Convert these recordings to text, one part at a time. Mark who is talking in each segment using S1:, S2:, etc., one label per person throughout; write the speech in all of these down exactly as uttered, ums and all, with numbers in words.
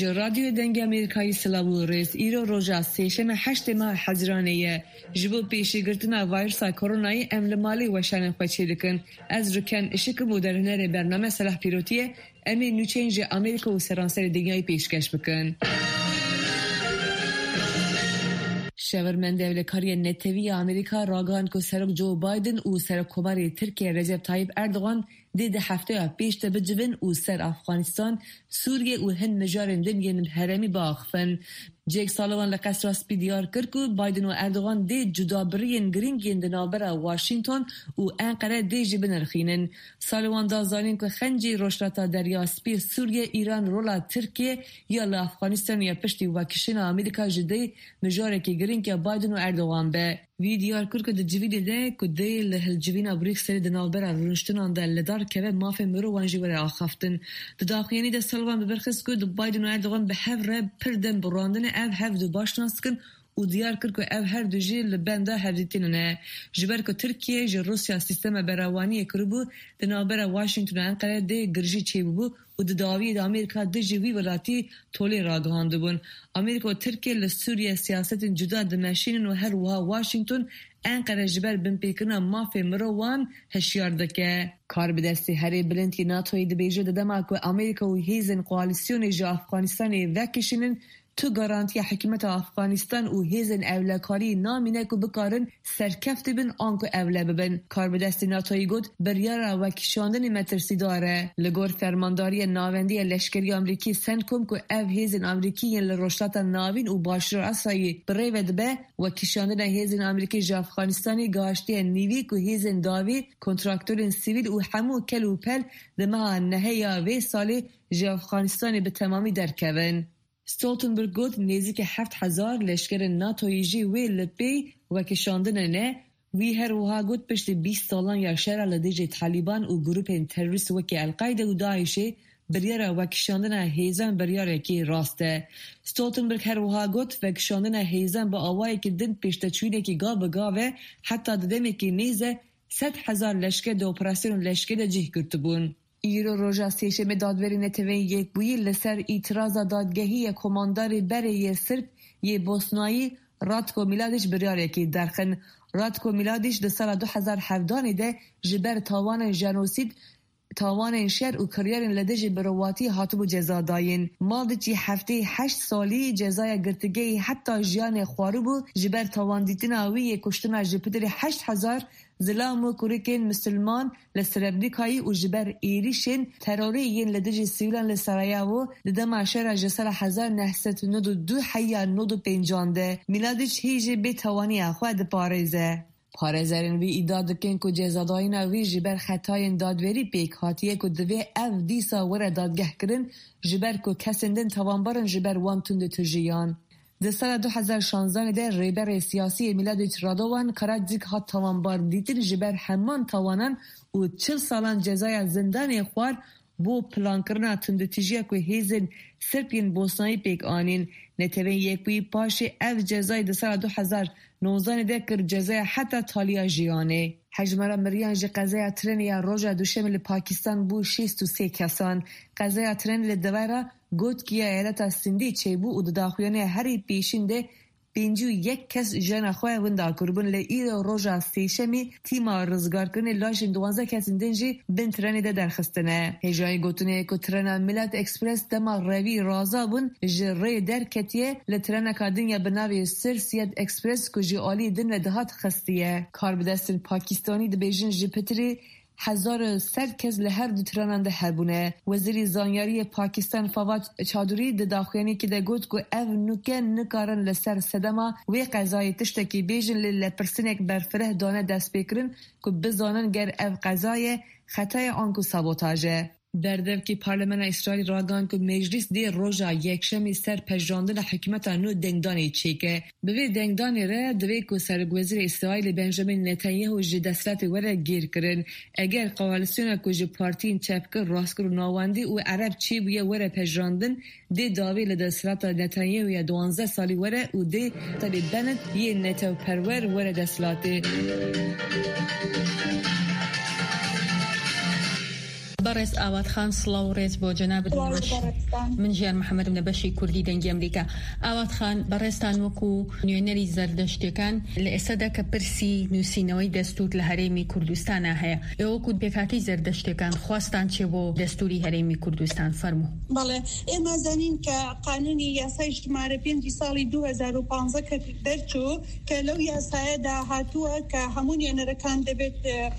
S1: رادیو دنگ امریکایی سلاو ریس ایرو روزا سیشم هشت ماه حزرانیه جبو پیشگرتنا ویروس کرونای املمالی وشان خوچی دکن از رکن اشک مدرنر برنامه صلاح پیروتیه امی نوچنج امریکا و سرانسر دنیای پیشکش بکن. شورمند دولتکاری نتوی امریکا راگان که سرک جو بایدن و سرک کماری ترکیه رجب طایب اردوغان دیده هفته پیش تبجبن و سر افغانستان سوریه و هند مجارن دمین هرمی باخفن. جیک سالوان لقصر اسپی دیار کرد بایدن و اردوغان دی جدا برین گرینگین دنابر واشنگتن و انقره دی جبن رخینن. سالوان دازانین که خنجی روشلاتا دریا اسپی سوریه ایران رولا ترکیه یا لافغانستان یا پشتی وکشن امریکا جدی مجاره که گرینگ بایدن و اردوغان به ویدیار کرد که جویده ده که دی لحل جوینا بریک سری دنابر رونشتنان ده لدار که مافه مرو وانجی وره آخافتن. دداخیانی ده سالوان ببرخست که بایدن و اردوغان به هفره پردن براندن اف هف دو باشناس کن و دیار کرد که اف هر دو جی لبنده هفدیتینه. جبر که ترکیه جی روسیا سیستم براوانی کربو دنابر واشنگتن و انقره ده گرجی چی ببو و دداوی ده امریکا ده جوی ولاتی تولی راگهانده بون. امریکا و ترکیه لسوریه سیاست جدا دمشینن و هر وها واشنگتن انقره جبر بمپیکنا مافی مروان هشیار دکه. کار به دستی هری بلندی ناتوی ده بیجه ددما که امریکا و هیزن قوالیسیون جا افغانستانی وکشنن تو گارانتی حکمت افغانستان و هیزن اولکاری نامینه که بکارن سرکفت بین آنکو اوله ببین. کار به دست ناتوی گود بریارا و کشاندن مترسی داره. لگور فرمانداری ناوندی لشکری امریکی سند کم که او هیزن امریکی لروشلات ناوین و باشر اصایی بریود به و کشاندن هیزن امریکی جا افغانستانی گاشتی نیوی که هیزن داوی کنتراکتورین سیویل و همو کل و پل دمها نهیا وی سالی جا افغانستانی به تمامی درکوین. ستولتنبرگ گفت نزدیک هفت هزار لشکر ناتویجی وی لپی و کشاندن نه وی هر وها گفت پشت بیست سالان یا شهر لدیج طالبان و گروپ تروریست وکی القاعده و داعش بریار و کشاندن هیزن بریار کی راسته. ستولتنبرگ هر وها گفت و کشاندن هیزن با آوایی که دن پشت چوینه کی گا بگاوه حتی ددمی کی نیزه صد هزار لشکر دو اپراسیون لشکر جه کرتبون. ایرو روژا سیشم دادوری نتوین یک بویی لسر ایتراز دادگهی کمانداری بره سرب یه بوسنایی رادکو میلادیش بریاره که درخن. رادکو میلادیش ده سال دو هزار و هفده ده جبر تاوان جنوسید تاوان شهر و کریارین لدیج برواتی هاتبو جزا داین. مالد چی هفته هشت سالی جزای گرتگی حتی جیان خواربو جبر تاوان دیتن آوی کشتن جپدر هشت هزار زلام و کوریکین مسلمان لسربریکایی و جبر ایریشن تروری ین لدیج سیولان لسرایاو ددم شهر جسر هزار نهست ندو دو حیا ندو پنجانده. میلادیش هیجی به توانی اخواد پارزه. پارزرین وی ایداد کن که جزاداین وی جبر خطای دادوری پیک هاتیه که دوی او دیسا وره دادگه کرن جبر که کسندن توانبارن جبر وانتون تجیان. در سال دو هزار و شانزده ده ریبر سیاسی میلاد رادوان قرار دیگ ها توانبار دیتر جبر همان توانن و چل سالان جزای زندان خوار بو پلان کرنا تندتیجی که هیزن سرپین بوسنایی پیک آنین. نتوین یک بوی پاش او جزای در سال دو هزار و نوزده ده کر جزای حتی تالیا جیانه. حجمرا مریان جه قضای ترن یا روژا دوشمل پاکستان بو شیست و سی کسان. قضای ترن لدویرا گوت کیا ایلتا سندی چه بو و دداخویانه هری پیشین ده پینجو یک کس جن خواه وندا کربون لی ایرو روژا سیشمی تیما رزگار کنه لاشن دوانزه کسین دنجی بین ترنی ده درخستنه. هجای گوتونه که ترن ملت اکسپرس دما روی رازا بون جره در کتیه لترن کادن یا بناوی سر سید اکسپرس که جی آلی دن لدهات خستیه. کار بدستن پاکستانی ده بیجن جی پتری هزار سد کس لهر دو تراننده هبونه. وزیری زانیاری پاکستان فواد چادری ده داخویانی که ده گوت که او نوکه نکارن لسر صدما وی قضای تشتکی بیجن لپرسنک برفره دانه دست بکرن که بزانن گر او قضای خطای آنکو سابوتاجه. دردو که پارلمان اسرائیل راگان که مجلس دی روژا یکشمی سر پجراندن حکمت نو دنگدانی چیکه. به دنگدانی را دوی که سرگوزیر اسرائیل بنجامین نتانیاهو جی دستلات وره گیر کرن. اگر قوالیسیون که جی پارتین چپکر راستکر و ناواندی و عرب چی بویه وره پجراندن دی داوی لدستلات نتانیاهو یا دوانزه سالی وره و دی تالی بند یه نتو پرور وره دستلاته.
S2: بەڕێز ئاوات خان سڵاو و ڕێز بۆ جەنابەت من ژیان محەممەد لە بەشی کوردی دەنگی ئەمریکا. ئاوات خان بەڕێستان وەکو نوێنەری زەردەشتەکان لە ئێستادا کە پرسی نووسینەوەی دەستور لە هەرێمی کوردستانە هەیە، ئێوەکو پێکهاتەی زەردەشتەکان خواستان چێ بۆ دەستوری هەرێمی کوردستان؟ فەرموو.
S3: بەڵێ ئێمە زانین کە قانونی یاسای ژمارە پێنج ساڵی دوو هەزار و پانزە کە دەرچوو کە لەو یاسایەدا هاتووە کە هەموو نوێنەرەکان دەبێت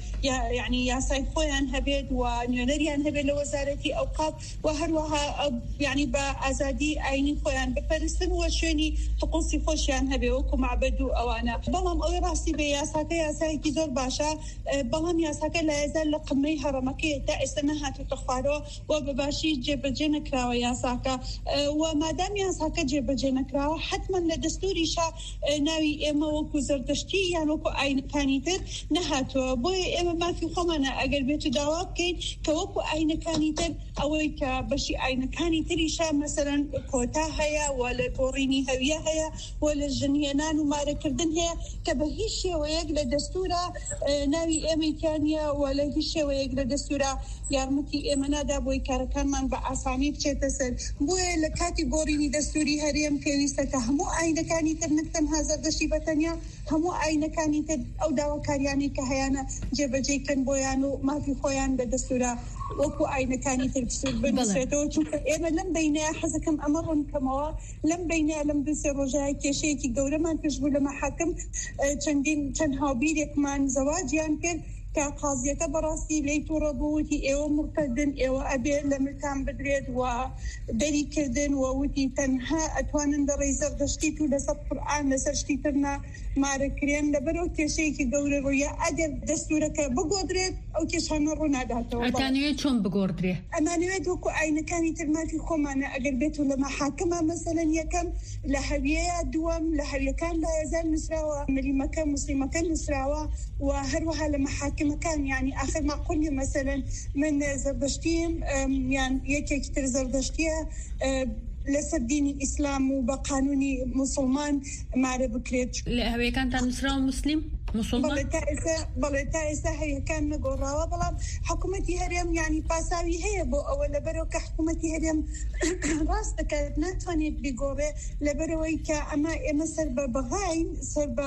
S3: یعنی یاسای خۆیان هەبێت و نوێنەریان هەبێت لە وەزارەتی ئەوقاف و هەروەها یعنی بە ئازادی ئاینی خۆیان بپەرستن و شوێنی طقوسی خۆشیان هەبێ وەکو معبەد و ئەوانە. بەڵام ئەوەی ڕاستی بێ یاساکە یاسایەکی زۆر باشە، بەڵام یاساکە لە ئێزار لە قمەی هەڕەمەکەی تا ئێستا نەهاتووتە خوارەوە و بەباشی جێبەجێ نەکراوە یاساکە و مادام یاساکە جێبەجێ نەکراوە حتما لە دەستوریشا ناوی ئێمە وەکو زەردەشتی یان وەکو ئاینەکانی تر نەهاتووە. بۆیە ئێمە مافی خۆمانە ئەگەر بێت و داوا بکەین کە وەکو ئاینەکانی تر ئەوەی کە بەشی ئاینەکانی تریشا مەسەرەن کۆتا هەیە و لە گۆڕینی هەویە هەیە و لە ژنیێنان و مارەکردن هەیە کە بە هیچ شێوەیەک لە دەستورە ناوی ئێمەیتیانە و لە هیچ شێوەیەک لە دەستورە یارمەتی ئێمە نادا بۆی کارەکانمان بە ئاسانی بچێتە سەر. بۆیە لە کاتی گۆڕینی دەستوری هەرێم پێویستە کە هەموو ئاینەکانی تر نەکتەنها زەردەشتی بەتەنیا هەموو ئاینەکانی تر ئەو داواکاریانی کە هەیەە جێبەجێکن بۆیان و مافی خۆیان بە دەستورە وەکو ئاینەکانی تر بنووسێتەوە. چونکە ئێمە لەم بینەیە حەزەکەم ئەمە ڕوونکەمەوە لەم بینەیە لەم دوو سێ ڕۆژای کێشەیەکی گەورەمان پێش بوو لە مەحاکم چەندین چەند هاوبیرێکمان زەواجیان کرد کە قازیەکە بەڕاستی لی تووڕە بووتی ئێوە مرتەدن ئێوە ئەبێ لە ملکان بدرێت و دەری کردن و وتی تەنها ئەتوانن دەڕێی زەردەشتی و لەسەر قورئان لەسەر شتی ترنا مارەکرێن لەبەرەوە کێشەیەکی گەورە ڕوویە. ئەگەر دەستورەکە بگۆدرێت ئەو کێشانە ڕوو ناداتەوە.
S2: ئەتانوێت چۆن بگۆدرێ؟
S3: ئەمانوێت وەکو ئاینەکانی ترماتی خۆمانە ئەگەر بێت و لە مەحاکمە مەسەلەن یەکەم لە هەویەیە، دووەم لە هەویەکان لایەزار نووسراوە، ملیمەکە موسلیمەکە نووسراوە و هەروەها لە مەحاکمەکان یعنی آخر معقولی مثلا من زەردەشتیم یان یەکێکی تر زەردەشتیە لەسەر دینی ئیسلام و بە قانونی مسلمان مارە بکرێت.
S2: لە هەویەکانتان نووسراوە مسلیم مسلمان؟
S3: بەڵێ تا ئێستا هەیەکان نەگۆڕاوە، بەڵام حکوومەتی هەرێم ینی پاساوی هەیە بۆ ئەوە لەبەرەوە کە حکوومەتی هەرێم ڕاست دەکات ناتوانێت بیگۆڕێ لەبەرەوەی کە ئەمە ئێمە سەر بە بەغاین سەر بە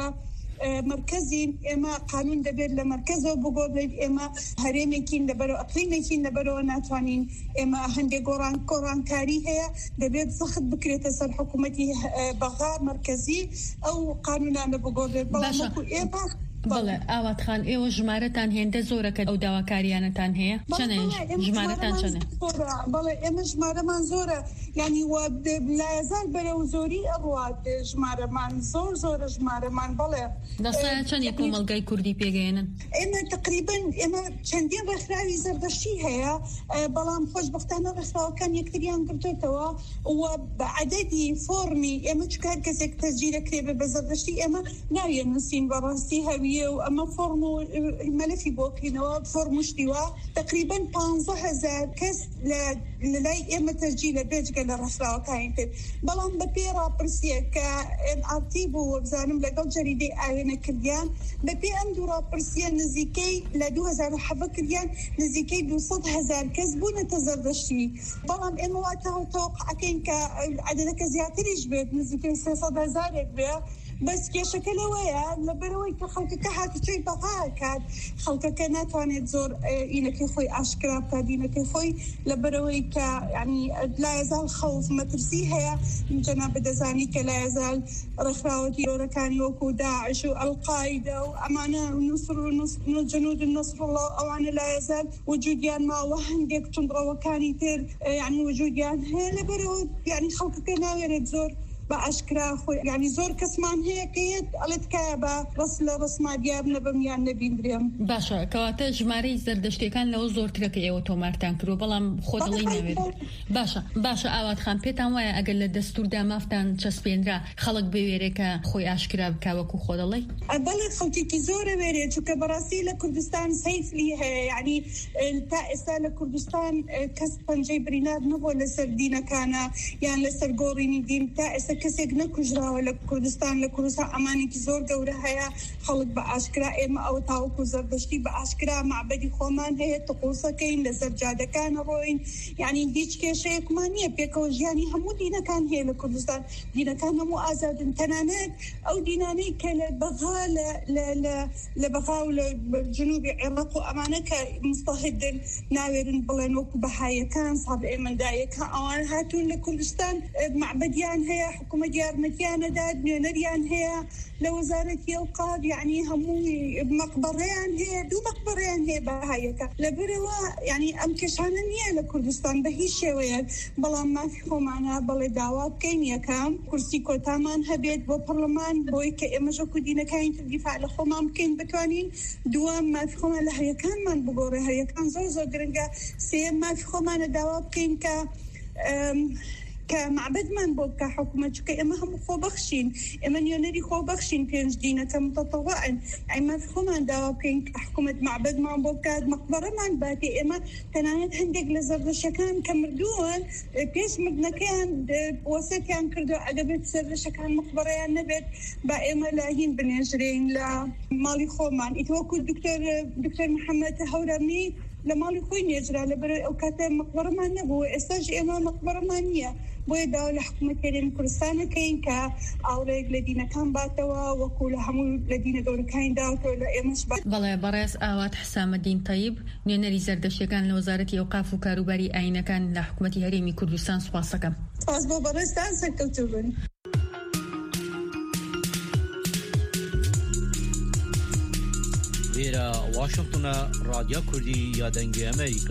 S3: مرکزین ئێمە قانون دەبێت لە مرکزەوە بگۆڕێت. ئێمە هەرێمێکین لەبەرەوە ئەقلیمێکین لەبەرەوە ناتوانین ئێمە هەندێک گۆڕان گۆڕانکاری هەیە دەبێت زەخت بکرێتە سەر حکوومەتی بەغا مرکزی ئەو قانونانە بگۆڕێت. بەڵام ئێمە
S2: بەڵێ ئاوات خان ئێوە ژمارەتان هێندە زۆرەکە ئەو داواکاریانەتان هەیە چەنە ژمارەتان چەنە؟
S3: بەڵێ ئێمە ژمارەمان زۆرە ینی لایەزار بەرەو زۆری ئەڕوات ژمارەمان زۆر زۆرە ژمارەمان. بەڵێ
S2: دەسایە چەندی کۆمەڵگەی کوردی پێگەێنن؟
S3: ئێمە تقریبن ئێمە چەندین ڕێکخراوی زەردەشتی هەیە، بەڵام خۆشبەختانە ڕێکخراوەکان یەکتریان کردوێتەوە و بە عەدەدی فۆرمی ئێمە چکار کەسێک تەسجیلەکرێ بە زەردەشتی ئێمە ناویە نووسین بەڕاستی هەوی و ئەمە فۆرم و مەلەفی بۆکەینەوە فۆرمشتیوە تقریبا پانزە هەزار کەس لە لای ئێمە تەسجیل لە بێجگە لە ڕێکخراوەکانی تر. بەڵام بە پێ ڕاپرسیە کە ئێم ئاتی بوو بزانم لەگەڵ جەریدەی ئاوێنە کردیان بە پێ ئەم دوو ڕاپرسیە نزیکەی لە دوو هەزار و حەڤە کردیان نزیکەی دووسەد هەزار کەس بوونەتە زەردەشتی. بەڵام ئێمە واتەوە تەوەقعەکەین کە عەدەدەکە زیاتریش بێت نزیکەی سێسەد هەزارێک بێ. بەس کێشەکە لەوەیە لەبەرەوەی کە خەڵکەکە هاتوچۆی بەقاکات خەڵکەکە ناتوانێت زۆر ئینەکەی خۆی ئاشکرا بکات دینەکەی خۆی لەبەرەوەی کە ینی لایەزال خەوف مەترسی هەیە. جەناب دەزانی کە لایەزال ڕێکخراوەتی گەورەکانی وەکو داعش و ئەڵقاعیدە و ئەمانە نووسر و جەنود نەسڕڵڵاه ئەوانە لایەزال وجودیان ماوە هەندێک توندڕەوەکانی تر ینی وجودیان هەیە لەبەرەوە ینی خەڵکەکە ناوێرێت زۆر بە ئاشکرا خۆی ینی زۆر کەسمان هەیە کە یەت ئەڵێت کایە بە ڕست لە ڕسما دیار نەبم یان نەبیندرێم.
S2: باشە کەواتە ژمارەی زەردەشتەکان لەوە زۆرترەکە ئێوە تۆمارتان کردووە بەڵام خۆ دڵی ناوێت. باشە باشە ئاوات خان پێتان وایە ئەگەر لە دەستوردا مافتان چەسپێنرا خەڵک بوێرێکە خۆی ئاشکرا بکا وەکو خۆ دەڵێ؟
S3: بەڵێ خەڵکێکی زۆرە وێرێت چونکە بەڕاستی لە کوردستان سەیفلی هەیە ینی تا ئێستا لە کوردستان کەس پەنجەی برینار نەبووە لەسەر دینەکانە یان لەسەر گۆڕینی دین تا ئێستا کەسێک نەکوژراوە لە کوردستان لە کوردستان ئەمانێکی زۆر گەورە هەیە خەڵک بە ئاشکرا ئێمە ئەو تاوەکو زەردەشتی بە ئاشکرا معبەدی خۆمان هەیە تقوسەکەین لەسەر جادەکان ڕۆین یعنی هیچ کێشەیەکمان نییە پێکەوە ژیانی هەموو دینەکان هەیە لە کوردستان دینەکان هەموو ئازادن تەنانەت ئەو دینانەی کە لە بەغا لە بەغا و لە جنوبی عێراق و ئەمانە کە مستەهدن ناوێرن بڵێن وەکو بەهایەکان سەد ئێمەندایەکە ئەوان هاتوون لە کوردستان معبەدیان هەیە حکوومەت یارمەتیانەدا نوێنەریان هەیە لە وەزارەتی ئەوقاف یعنی هەمووی مەقبەڕەیان هەیە دوو مەقبەڕەیان هەیە بەهایەکە لەبەرەوە یعنی ئەم کێشانە نییە لە کوردستان بە هیچ شێوەیەک بەڵام مافی خۆمانە بەڵێ داوا بکەین یەکەم کورسی کۆتامان هەبێت بۆ پەرلەمان بۆی کە ئێمەژە کو دینەکانی دیفاع لە خۆمان بکەین بتوانین دووەم مافی خۆمان لە هەریەکانمان بگۆڕێ هەریەکان زۆر زۆر گرنگە سێم مافی خۆمانە داوا بکەین کە کە معبدمان بۆ بکە حکوومەت چکە ئێمە هەموو خۆ بەخشین ئێمە نوێنەری خۆ بەخشین پێنج دینەکە متەتەوەعن ئەمە خۆمان داوا بکەین کە حکوومەت معبدمان بۆ بکات مەقبەرەمان باتێ ئێمە تەنانەت هەندێک لە زەردەشەکان کە مردووەن پێش مردنەکەیان وەسەتیان کردو ئەدەبێت زەردەشەکان مەقبەرەیان نەبێت با ئێمە لاهین بنێژرین لە ماڵی خۆمان ئیتوەکو دکتۆر دکتۆر محەممەد هەورەمی لە ماڵی خۆی نێژرا لەبەر ئەو کاتە مەقبەرەمان نەبوو ئێستاش ئێمە مەقبەرەمان نییە بۆیە داوا لە حکوومەتێرین کوردستانەکەین کە ئاورەیەک لە دینەکان باتەوە وەکو لە هەموو لە دینە گەورەکانی داوتەوە لە ئێمەش
S2: بەڵێ بەڕێز ئاوات حسامەدین تەیب نوێنەری زەردەشتیەکان لە وەزارەتی ئەوقاف و کاروباری ئاینەکان لە حکوومەتی هەرێمی کوردستان سوپاس دەکەم.
S3: سپاس بۆ بەڕێزتان سەرکەوتوو بن.
S4: ویرا واشنطن رادیو کردی یا دنگی امریکا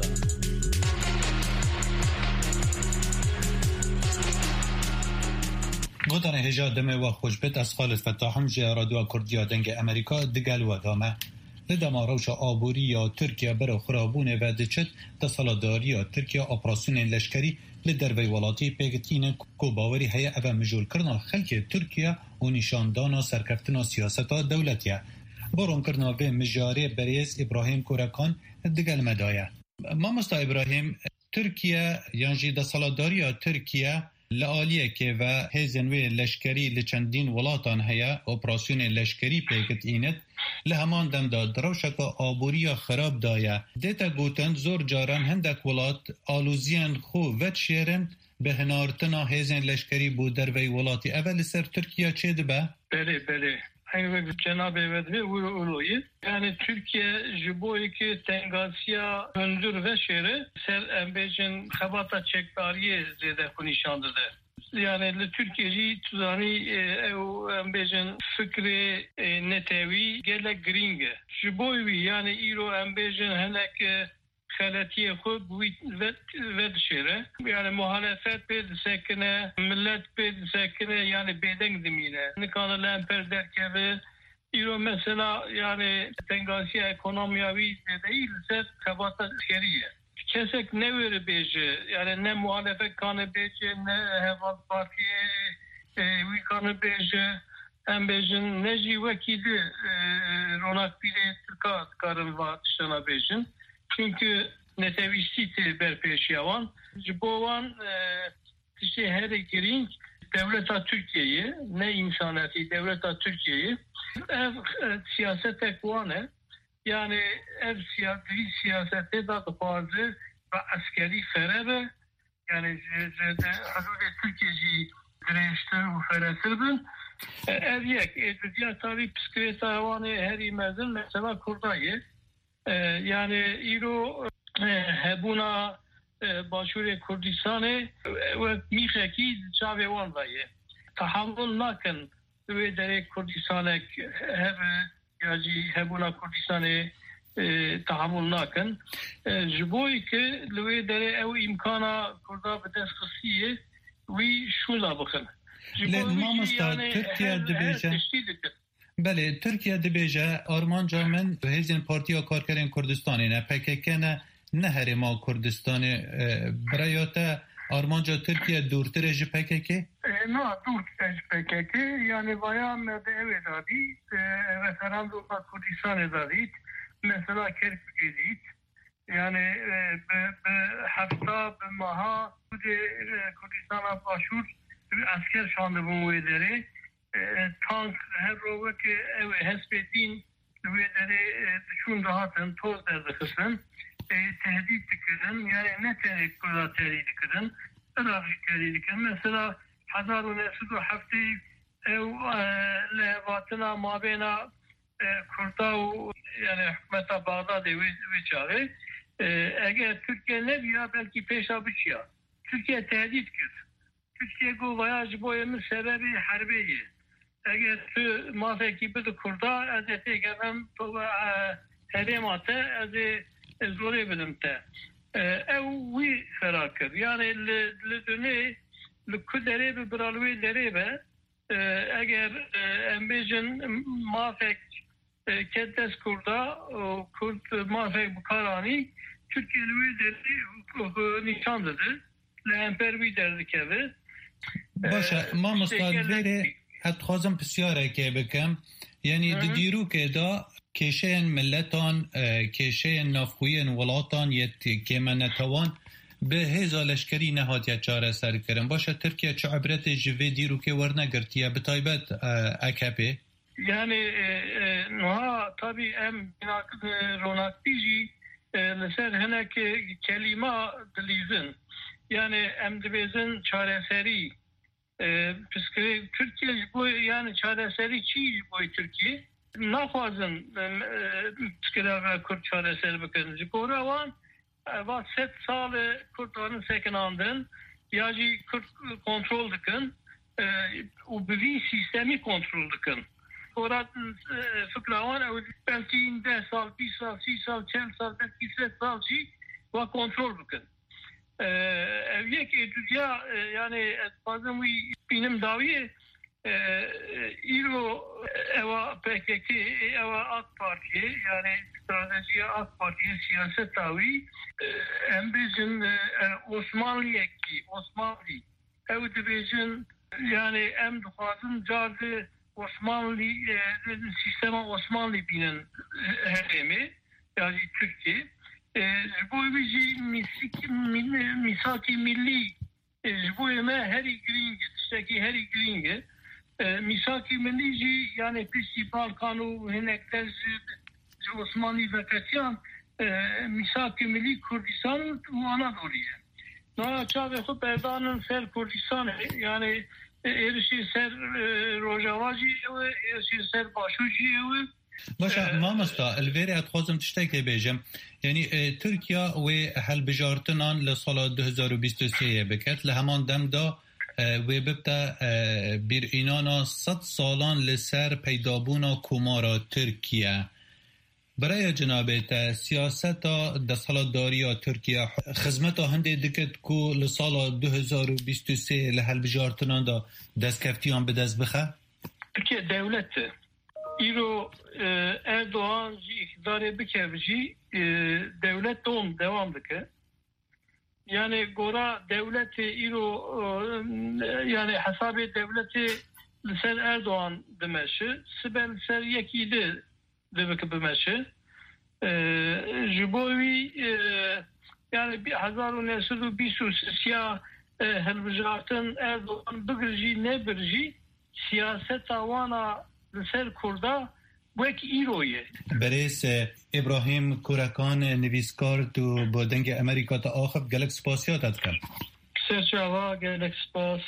S5: گودان هجا دمه و خوشبت از خالد فتاحم جه رادیو کردی یا دنگ امریکا دگل و دامه لدما روش آبوری یا ترکیه برا خرابونه و دچت دسالاداری یا ترکیه اپراسیون لشکری لدروی ولاتی پیگتین کو باوری هیا او مجول کرنا خلک ترکیه و نشاندانا سرکفتنا سیاستا دولتیه بارون کرنا به مجاره بریز ابراهیم کورکان دگل مدایه. مامستا ابراهیم ترکیه یانجی دسالاداری ترکیه لعالیه که و هزنوی لشکری لچندین ولاتان هیا اپراسیون لشکری پیگت اینت لهمان دم دا دروشک آبوری خراب دایه دیتا گوتن زور جارن هندک ولات آلوزیان خو وچ شیرن به هنارتنا هزن لشکری بو دروی ولاتی اول سر ترکیه چه دبه؟
S6: بله بله aynı Cenab-ı Vedve uluyu yani Türkiye jiboyu ki Tengasya öndür ve şehri ser embecin kabata çekbariye zede konuşandıdı. Yani Türkiye'yi tuzani ev embecin fikri netevi gele gringe. Jiboyu yani iro embecin henek خلاتیه خود ود ود شره یعنی muhalefet bir sekine millet bir sekine yani beden dimine nikana lemper derkeve iro mesela yani tengasiye ekonomiyavi değilse kabata şeriye kesek ne veri beji yani ne muhalefet kanı beji ne heval partiye vi kanı beji hem bejin ne jivekili ronak bile Türk'a karın var dışına bejin çünkü netevistiti berpeşiyavan jibovan işte her giring devleta Türkiye'yi ne insanati devleta Türkiye'yi ev siyaset ekvane yani ev siyasi siyasette da fazla ve askeri ferebe yani hazırda Türkiye'yi dirençtir bu feretirden ev yek diğer tabi psikolojisi havanı her imezin mesela kurdayı yani İro hebuna başvuru Kurdistan'ı ve miheki çave vandayı tahammül nakın ve derek Kurdistan'ı hep yani hebuna Kurdistan'ı tahammül nakın jiboy ki ve derek ev imkana Kurda bedeskisiye ve şula bakın.
S5: Yani Türkiye dibece. بله ترکیه دبیجه آرمانجا من هزین پارتیا کارکرین کردستانی نه پککه نه نه هرما کردستانی برایاته آرمانجا ترکیه دورتر جی پککه؟
S6: نه دورتر جی پککه yani bayağı mevde dadi referandum Kurdistan edadit mesela Kerkük'edit yani hafta maha Kurdistan'a başvur asker şandı bu üyeleri tank her rovet hesbedin üyeleri düşün rahatın toz derdi kısın tehdit tıkırın yani ne tehdit kurda tehdit tıkırın Irak'ı tehdit tıkırın mesela Hazar ve Sudu hafti ev levatına mabena kurda yani hükümete Bağdat'ı ve çare eğer Türkiye ne diyor belki peşabıç ya Türkiye tehdit kır Türkiye bu voyaj boyamın sebebi harbiyi. Eğer şu mafeki bir kurda az etegem heremate az zore bilimte. Ev vi ferakır. Yani le döne le kudere bir bralwi derebe eğer embejin mafek keddes kurda kurt mafek bukarani Türkiye'li deri nişanlıdır. Le empervi derdik evi.
S5: باشه ما مستعدره حتی خوازم پسیاره که بکم یعنی دیرو که دا کشین ملتان کشین نافخوین ولاتان یت که من نتوان به هزا لشکری نهاد یا چاره سر کرن باشه ترکیه چه عبرت جوه دیرو که ورنگرتیه به طایبت اکبه
S6: yani نها tabi em ronak biji لسر هنک kelima dilizin yani emdibezin çareseri e, psikoloji Türkiye bu yani çareseri çi bu Türkiye nafazın psikoloji Kürt çareseri bakın jikora van va set sale Kürtlerin sekinandın yaji Kürt kontrol dikin u bir sistemi kontrol dikin Orat fıkravan belki inde sal bir sal si sal çel sal belki set sal çi va kontrol dikin Evye ki dünya yani bazen benim davi İro eva P K K eva AK Parti yani stratejiye AK Parti'ye siyaset davi hem bizim Osmanlı'ya ki Osmanlı ev division yani hem duhazın cardı Osmanlı sistema Osmanlı binin heremi yani Türkiye bu bizi misaki milli bu eme her gringe işte her gringe misaki milli yani principal kanu henekler Osmanlı vakasyan misaki milli Kürdistan ve Anadolu'ya. Na çave xu perdanın ser Kürdistan yani erişi ser Rojavaji ve erişi ser Başuji ve
S5: باشه ما مستا الویری اتخوازم تشتکی بیجم یعنی ترکیه و حل بجارتنان لسال دو هزار و بیست و سه بکت لهمان دم دا و ببتا بیر اینانا صد سالان لسر پیدابونا کمارا ترکیه برای جنابت سیاست دسال داریا ترکیه خدمت هنده دکت کو لسال دو هزار و بیست و سه لحل بجارتنان دا دست کفتیان به دست بخه؟
S6: ترکیه دولته İro Erdoğan iktidarı bir kevci devlet doğum devamlıkı. Yani gora devleti İro yani hesabı devleti ser Erdoğan demeşi, sibel ser yekiydi demek demeşi. Jibovi yani bir hazaru nesru bir siyah helvizatın Erdoğan bugürci ne birci siyaset avana سر کردا وک ایرویه
S5: بریس ابراهیم کورکان نویسکار تو بودنگ امریکا تا آخر گلک سپاسیات اتکن
S6: سرچاوا گلک سپاس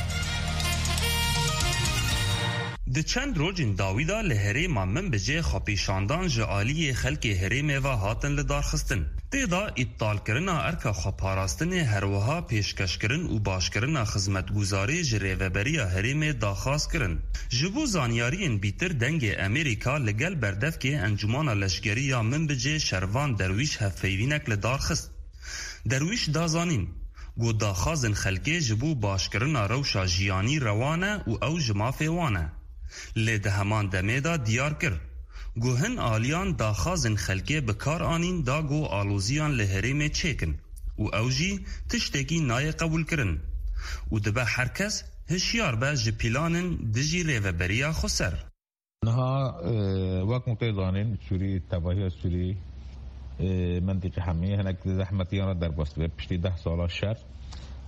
S7: د چند روزین داویدا لهری مامن بجه خاپیشاندان جالی خلک هری میوا هاتن لدارخستن تیدا ابطال کرنا ارکا خاپاراستن هروها پیشکش کرن و باش کرنا خدمت گزاری جریوبریا هری می داخواست کرن جبو زانیارین بیتر دنگ امریکا لگل بردف که انجمان لشگری یا من بجه شروان درویش هفیوینک لدارخست درویش دازانین گو داخازن خلکی جبو باش کرنا روشا جیانی روانه و او جمافه وانه لده همان دمیدا دیار کر گوهن آلیان داخازن خلکه بکار آنین دا گو آلوزیان لهریم چیکن و اوجی تشتکی نای قبول کرن و دبه هر کس هشیار به جپیلانن دجی ریو بریا خسر
S8: نها وقت متضانین سوری تباهی سوری منطقه حمیه هنک زحمتیان در باست پشتی ده سالا شر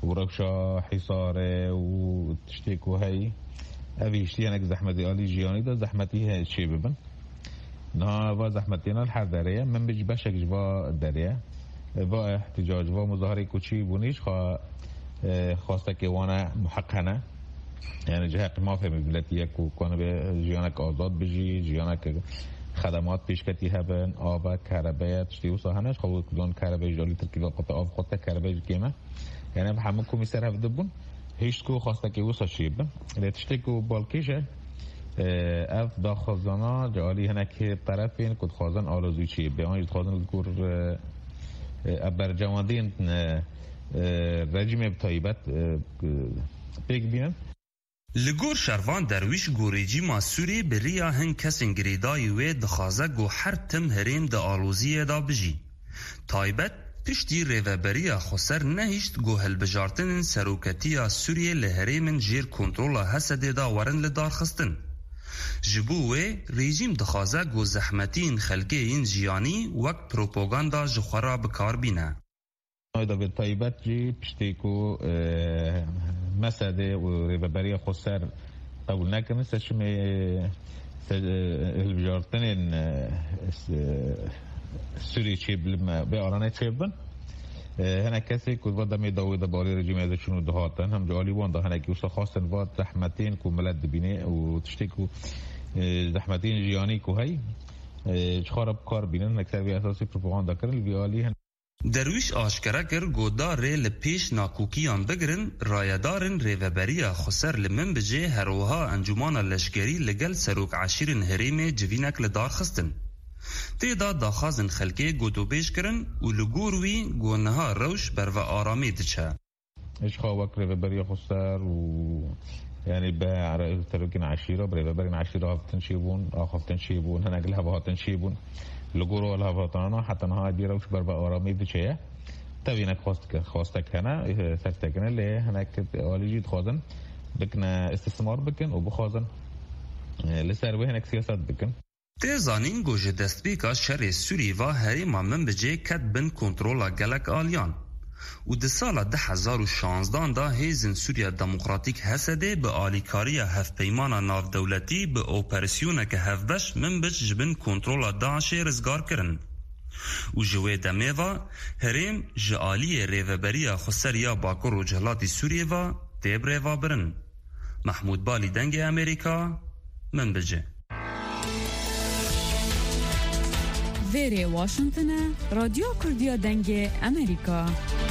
S8: ورشا حصاره وتشتكوا هاي أبي اشتيانك زحمتي آلي جياني دا زحمتي هاي شي ببن نها و زحمتينا الحردارية من بيج بشك جبا الدارية و احتجاج و مظاهرة كوشي بونيش خا خاصة كوانا محقنة يعني جهة ما فهم بلاتي يكو كوانا جيانك آزاد بجي جيانك خدمات پیشکتی هبن آب کربه تشتی و ساهنش خوب کدون کربه جالی ترکی قطع آب خودت کربه کیمه یعنی همون کمیسر هفته بون هیچ کو خواسته که وسا شیب لی تشتی کو بالکیشه اف داخل زنا جالی هنک طرفین کد خازن آرزوی چیب به آنجا خازن کور ابر جوادین رژیم بتایبت پیک بینن
S7: لگور شروان درویش گوریجی ما سوری بریا هن کسین گریدای وی دخازه گو هر تم هریم دا آلوزیه دا بجی. تایبت پشتی ریوبریا خسر نهیشت گو هلبجارتن سروکتیا سوریه لهریمن جیر کنترولا حسده دا ورن لدار خستن. جبوه رژیم دخازه گو زحمتین خلقه این جیانی وقت پروپاگاندا جخورا بکار بینه.
S8: هذا بالطيبات جي بشتيكو مسألة وربابرية خسر قبل نكمل سشمي البجارتين سوري شيب لما بأرانة شيبن هنا كسي كود ودا ميداوي دباري رجيم هذا شنو دهاتن هم جالي وان ده هنا كيوسا خاصن واد رحمتين كو ملد بينه وتشتيكو رحمتين جياني كو هاي خراب کار بینن اکثر به اساس پروپاگاندا کردن ویالی
S7: درویش آشکره کر گودا ری لپیش ناکوکیان بگرن رایدارن ریوبریا خسر لمن بجه هروها انجمان لشگری لگل سروک عشیرن هریم جوینک لدار خستن تیدا داخازن خلکه گودو بیش کرن و لگوروی گونها روش بر و آرامی دچه
S8: ايش خواك ریوبریا خسر و يعني با تروكين عشيرة بريبرين عشيرة تنشيبون آخف تنشيبون هناك الهواء تنشيبون لجورو الهواء تانا حتى نها ديرة وش بربا أرامي بشيء تبينك خواستك خواستك هنا سفتكنا اللي هناك والجيد خازن بكنا استثمار بكن وبخازن لسروي هناك سياسات بكن
S7: تزانين گوجه دستبیکا شر سوری و هریما من بجه کد بن کنترولا گلک آلیان و ده سال ده هزار و شانزدان دا هیزن سوریا دموکراتیک هسده به آلیکاری هف پیمانا ناف دولتی به اوپرسیونه که هف بش من بج جبن کنترولا داعش رزگار کرن و جوه دمیوا هریم جعالی ریوبریا خسریا باکر و جهلاتی سوریه و دیب ریوا برن محمود بالی دنگ امریکا من بجه
S9: ویری واشنطن رادیو کردیا دنگ امریکا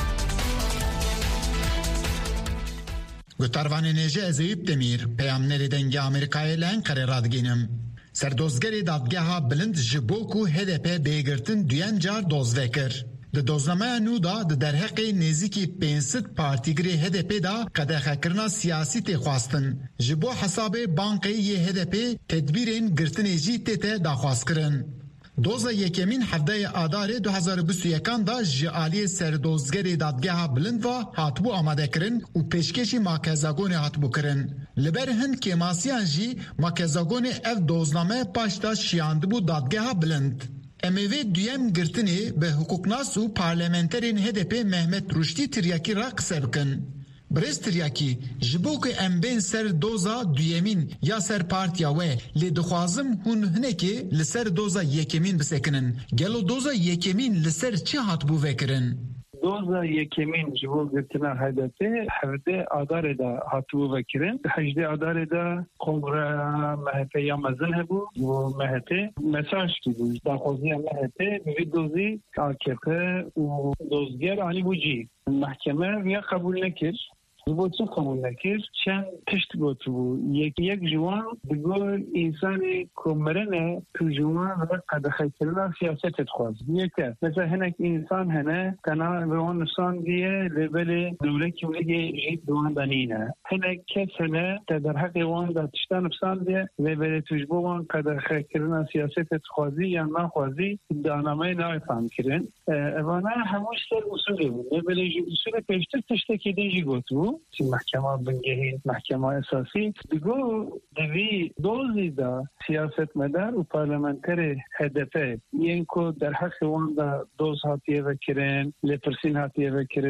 S10: گوتاروانی نجه ازیب دمیر پیامنری دنگ امریکای لین قرارادگینم سردوزگری دادگاه بلند جبوکو هدپ بیگرتن دوین جار دوزوکر د دوزنامه نو دا د درحقی نزیکی پنسد پارتیگری هدپ دا قدخه کرنا سیاسی تی خواستن جبو حساب بانقی یه هدپ تدبیرین گرتن جی تی تی دا خواست کرن دوزا یکمین هفته آدار دو هزار و بیست و یک دا جعالی سردوزگری دادگاه بلند و هاتبو آماده کرن و پیشکشی ماکزاگون هاتبو کرن لبر هند که ماسیان جی ماکزاگون اف دوزنامه پاشتا شیاندبو دادگاه بلند امیوی دویم گرتنی به حقوقناس و پارلمنترین هدپ مهمت رشدی تریاکی را قصه بکن برستریاکی جبوک ام بین سر دوزا دویمین یا سر پارتیا و لی دخوازم هون هنکی لسر دوزا یکمین بسکنن گلو دوزا یکمین لسر چی هات بو وکرن؟
S6: دوزا یکمین جبو گرتنا هدفه هفته آدار دا هاتبو وکرن هجده آدار دا کنگره مهته یا مزن هبو و مهته مساج کی بود داخوزی مهته بوید دوزی آکفه و دوزگر آنی بوجی محکمه یا قبول نکر bu çok kabul nekir. Çen tişt gotu bu. Yek yek juan diyor insanı komerene tujuan ve kadahaytırlar siyaset etkhaz. Yeke. Mesela henek insan hene kana ve on insan diye lebeli devlet kimliği jid duan danine. Henek kesene tederhak wan da tiştan insan diye lebeli tujbuan kadahaytırlar siyaset etkhazı ya nakhazı daname ne ifam kirin. Evana hamuş ser usulü. Lebeli usulü peşte tişteki deji gotu. في محكمة بنجهين محكمة أساسية بيقول دوي دوزي دا سياسة مدار وبارلمانتري هدفات ينكو در حق وان دا دوز هاتيه وكرين لبرسين هاتيه وكرين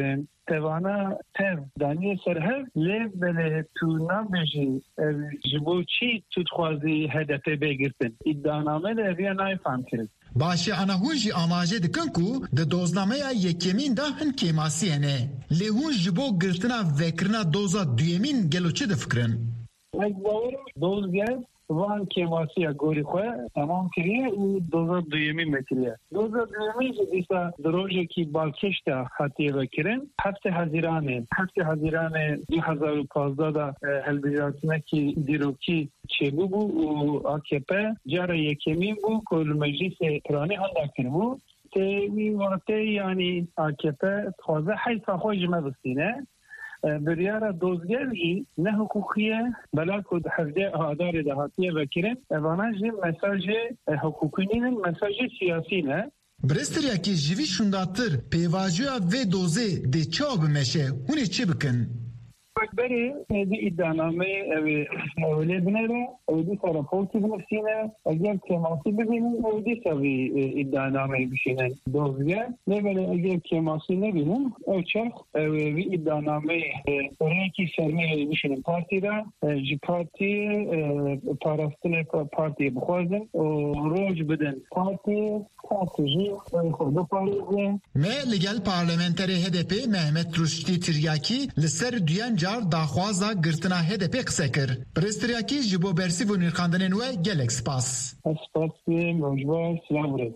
S6: توانا تر دانی سرهر لی بله تو نبجی جبو چی تو تخوازی هدف بگیرتن ادانامه لیویا نایفهم کرد.
S10: باشه انا هونجی آماجه دکن کو د دوزنامه یکمین دا هن کیماسی نه لی هونج بو گرتنا وکرنا دوزا دویمین گلو چه دفکرن؟
S6: از باور دوزگر وان کیماسی گوری خواه تمام کریه و دوزا دویمی مکریه. دوزا دویمی جدیسا دروژه کی بالکشتا حتی وکرن هفته هزیرانه هفته هزیرانه دو هزار و پازده دا هلبیجاتنه کی دیروکی چه بو بو و آکپه جاره یکمین بو کل مجلس پرانی هنده کربو تیوی وقتی یعنی آکپه خوازه حیثا خواه جمع بستینه بریاره دوزگری نه حقوقیه بلکه کد حفظه آدار دهاتیه وکرن اوانا جی مساج حقوقی نین مساج سیاسی نه
S10: برستر یکی جوی شنداتر پیواجویا و دوزه ده چا بمشه هونه چی بکن؟
S6: بری دی ادانامه اولی بنره او دی سرپوتی بنفسینه اگر کماسی ببینن او دی سوی ادانامه بشینن دوزگر نباله اگر کماسی نبینن او چرخ وی ادانامه ریکی سرمی بشینن پارتی را جی پارتی پاراستن پارتی بخوازن و روج بدن پارتی پارتی خود پاریزن
S10: ما لگل پارلمنتر هدپ مهمت رشدی تریاکی لسر دویان جار داخوازا گرتنا هدپ قصه کر پرستریاکی جبو برسی و نیرخاندنین و گلک سپاس
S6: سپاس موجبا سلام رد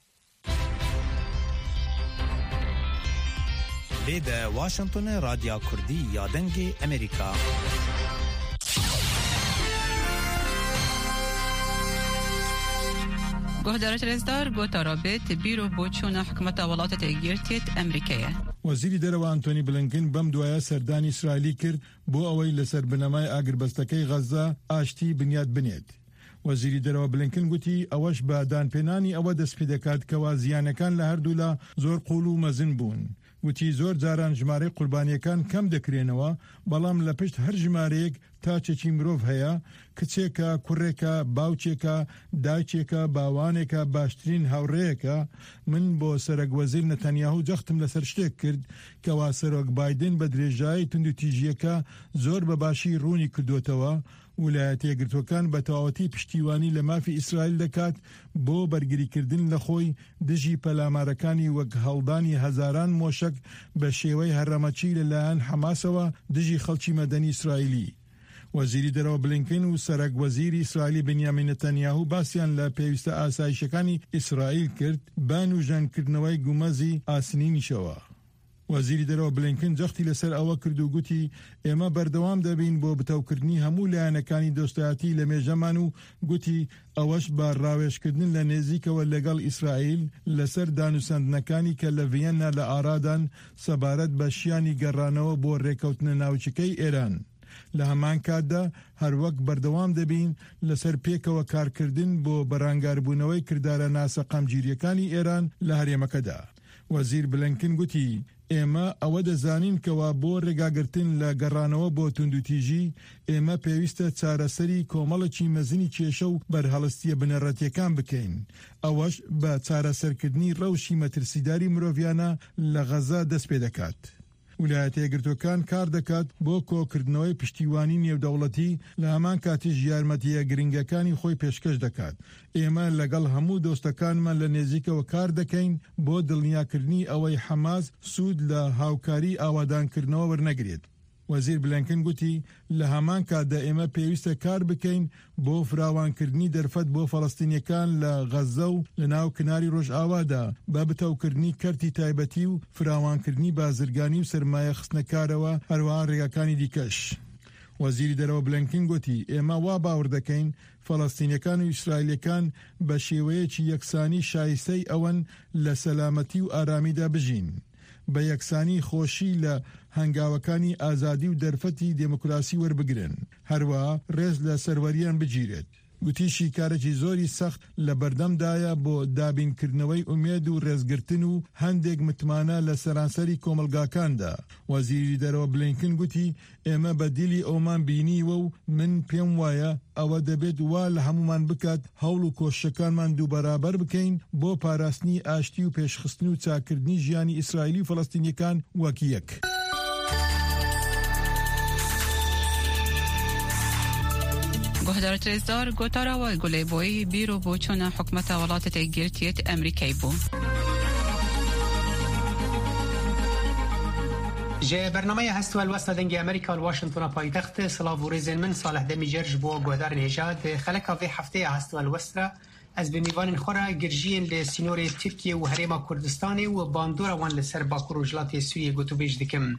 S4: ویده واشنطن رادیو کردی یادنگی امریکا
S11: گهدارت رزدار گوتا رابط بیرو بوچون حکومت ولات تگیرتیت امریکیه
S12: وەزیری دەرەوە ئەنتۆنی بلنکن بەم دوایە سەردانی ئیسرائیلی کرد بۆ ئەوەی لەسەر بنەمای ئاگربەستەکەی غەزا ئاشتی بنیاد بنێت. وەزیری دەرەوە بلنکن گوتی ئەوەش بە دانپێنانی ئەوە دەست پێ دەکات کەوا زیانەکان لە هەردوو لە زۆر قوڵ و مەزن بوون. وتی زۆر جاران ژمارەی قوربانیەکان کەم دەکرێنەوە بەڵام لە پشت هەر ژمارەیەک تا چەکی مرۆڤ هەیە کچێکە کوڕێکە باوچێکە دایکێکە باوانێکە باشترین هاوڕێیەکە. من بۆ سەرۆکوەزیر نەتەنیاهو جەختم لەسەر شتێک کرد کەوا سەرۆک بایدن بە درێژایی تند و تیژیەکە زۆر بەباشی ڕوونی کردوتەوە. ویلایەتە یەکگرتووەکان بە تەواوەتی پشتیوانی لە مافی ئیسرائیل دەکات بۆ بەرگریکردن لە خۆی دژی پەلامارەکانی وەک هەڵدانی هەزاران مۆشک بە شێوەی هەرەمەچی لەلایەن حەماسەوە دژی خەڵکی مەدەنی ئیسرائیلی. وەزیری دەرەوە بلنکن و سەرۆک وەزیری ئیسرائیلی بنیامین نەتەنیاهو باسییان لە پێویستە ئاسایشەکانی ئیسرائیل کرد بان و ژەنکردنەوەی گومەزی ئاسنینیشەوە. وەزیری دەرەوە بلنکن جەختی لەسەر ئەوە کرد و گوتی ئێمە بەردەوام دەبین بۆ بتەوکردنی هەموو لایەنەکانی دۆستایەتی لە مێژەمان و گوتی ئەوەش بە ڕاوێژکردن لە نێزیکەوە لەگەڵ ئیسرائیل لەسەر دانوساندنەکانی کە لە ڤیەننا لە ئارادان سەبارەت بە شیانی گەڕانەوە بۆ ڕێکەوتنە ناوچەکەی ئێران. لە هەمان کاتدا هەروەک بەردەوام دەبین لەسەر پێکەوە کارکردن بۆ بەرانگاربوونەوەی کردارە ناسە قەمگیریەکانی ئێران لە هەرێمەکەدا. وەزیر بلنکن گوتی ئێمە ئەوە دەزانین کەوا بۆ ڕێگاگرتن لە گەڕانەوە بۆ توندوتیژی ئێمە پێویستە چارەسەری کۆمەڵێکی مەزنی کێشە و بەرهەڵستیە بنەڕەتیەکان بکەین. ئەوەش بە چارەسەرکردنی ڕەوشی مەترسیداری مرۆڤیانە لە غەزا دەست پێ دەکات. ویلایەتە یەکگرتووەکان کار دەکات بۆ کۆکردنەوەی پشتیوانی نێودەوڵەتی لە هەمان کاتیش یارمەتیە گرنگەکانی خۆی پێشکەش دەکات. ئێمە لەگەڵ هەموو دۆستەکانمان لە نێزیکەوە کار دەکەین بۆ دڵنیاکردنی ئەوەی حەماس سوود لە هاوکاری ئاوادانکردنەوە وەرنەگرێت. وەزیر بلنکن گوتی لە هەمان کاتدا ئێمە پێویستە کار بکەین بۆ فراوانکردنی دەرفەت بۆ فەڵەستینیەکان لە غەزە و لە ناو کناری ڕۆژئاوادا بە بتەوکردنی کەرتی تایبەتی و فراوانکردنی بازرگانی و سەرمایە خستنەکارەوە هەروەها ڕێگاکانی دیکەش. وەزیری دەرەوە بلنکن گوتی ئێمە وا باوەڕ دەکەین فەڵەستینیەکان و ئیسرائیلەکان بە شێوەیەکی یەکسانی شایستەی ئەوەن لە سەلامەتی و ئارامیدا بژین. بە یەکسانی خۆشی لە هەنگاوەکانی ئازادی و دەرفەتی دموکراسی وەربگرن هەروەها ڕێز لە سەروەریان بگیرێت. گوتیشی کارێکی زۆری سەخت لە بەردەمدایە بۆ دابینکردنەوەی ئومێد و ڕێزگرتن و هەندێک متمانە لە سەرانسەری کۆمەلگاکاندا. وەزیری دەرەوە بلنکن گوتی ئێمە بە دیلی ئەومان بینیوە و من پێم وایە ئەوە دەبێت وا لە هەمومان بکات هەوڵ و کۆشەکانمان دوو بەرابەر بکەین بۆ پاراستنی ئاشتی و پێشخستن و چاکردنی ژیانی ئیسرائیلی و فەڵەستینیەکان وەک یەک.
S11: گهدار ترزدار گوتارا و گله بوی بیرو بوچون حکمت ولایت تگیرتیت امریکایی بو.
S13: جه برنامه هست و الوسط دنگ امریکا واشنطن پایتخت صلاح و رزن من صالح دمی جرج بو گهدار نهجاد خلقا في هفته هست و الوسط از بمیوان خورا گرجین لسینور ترکیه و هرما کردستانی و باندورا وان لسر باکور و جلات سوریه گوتو بیش دکم.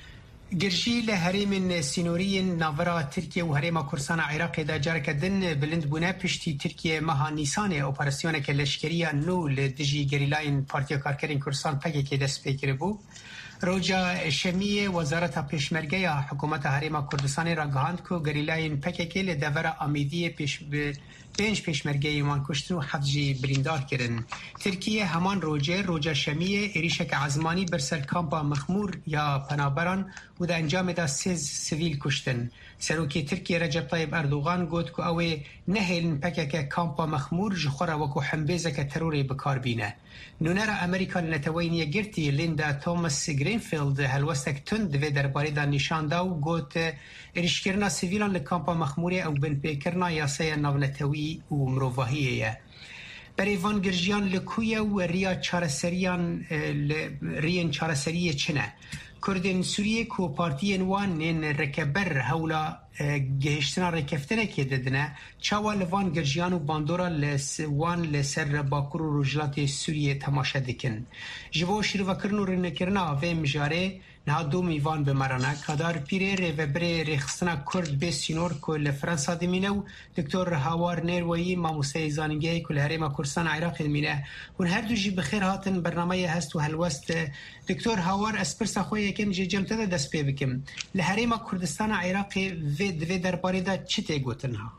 S13: گرجی لهرم سینوری ناورا ترکیه و هرما کردستان عراق دا جارک دن بلند بونه پشتی ترکیه مها نیسان اپراسیون که لشکریه نو لدجی گریلاین پارتیا کارکرین کردستان پکی که دست پیکر بو. روجا شمیه وزارت پیشمرگه حکومت هرما کردستان را گهاند که گریلاین پکی که لدور امیدی پیش پنج پیشمرگه ایمان کشتن و حفظ بریندار کردن. ترکیه همان روجه روجه شمیه ایریشک عزمانی برسل کامپا مخمور یا پنابران و در انجام دا سیز سویل کشتن. سروکی ترکیه رجب طیب اردوغان گوت که اوه نهیلن پکک کامپا مخمور جخورا وکو حنبیزه که تروری بکار بینه. نونر امریکا نتوینیه گرتی لیندا توماس گرینفیلد هلوستک تند دوی درباره دا نشان دا و گوت ایریشکرنا سویلان لکامپا مخموری او بن پیکرنا یاسه نونتوی و مروواهیه. برای وان گرجیان لکویه و ریا چارسریان ریان چارسریه چنه. کردن سوریه کو پارتیین وان نین رکبر هولا گهشتنا رکفتنه که ددنه چاوال وان گرجیان و باندورا لس وان لسر باکور و رجلات سوریه تماشا دکن. جبو شروع کرن و رنکرنا آوه مجاره نه دو میوان بمرانه کدار پیره و بره رخصنا کرد به سینور کل فرانسا دمینه و دکتر هاوار نیروی ماموسه زانگی کل هرما کردستان عراق دمینه و هر دو جی بخیر هاتن برنامه هست و هلوست دکتر هاوار اسپرس خوی یکم جی جمتده دست پی بکم لهرما کردستان عراق و درباره دا چی تگوتن ها؟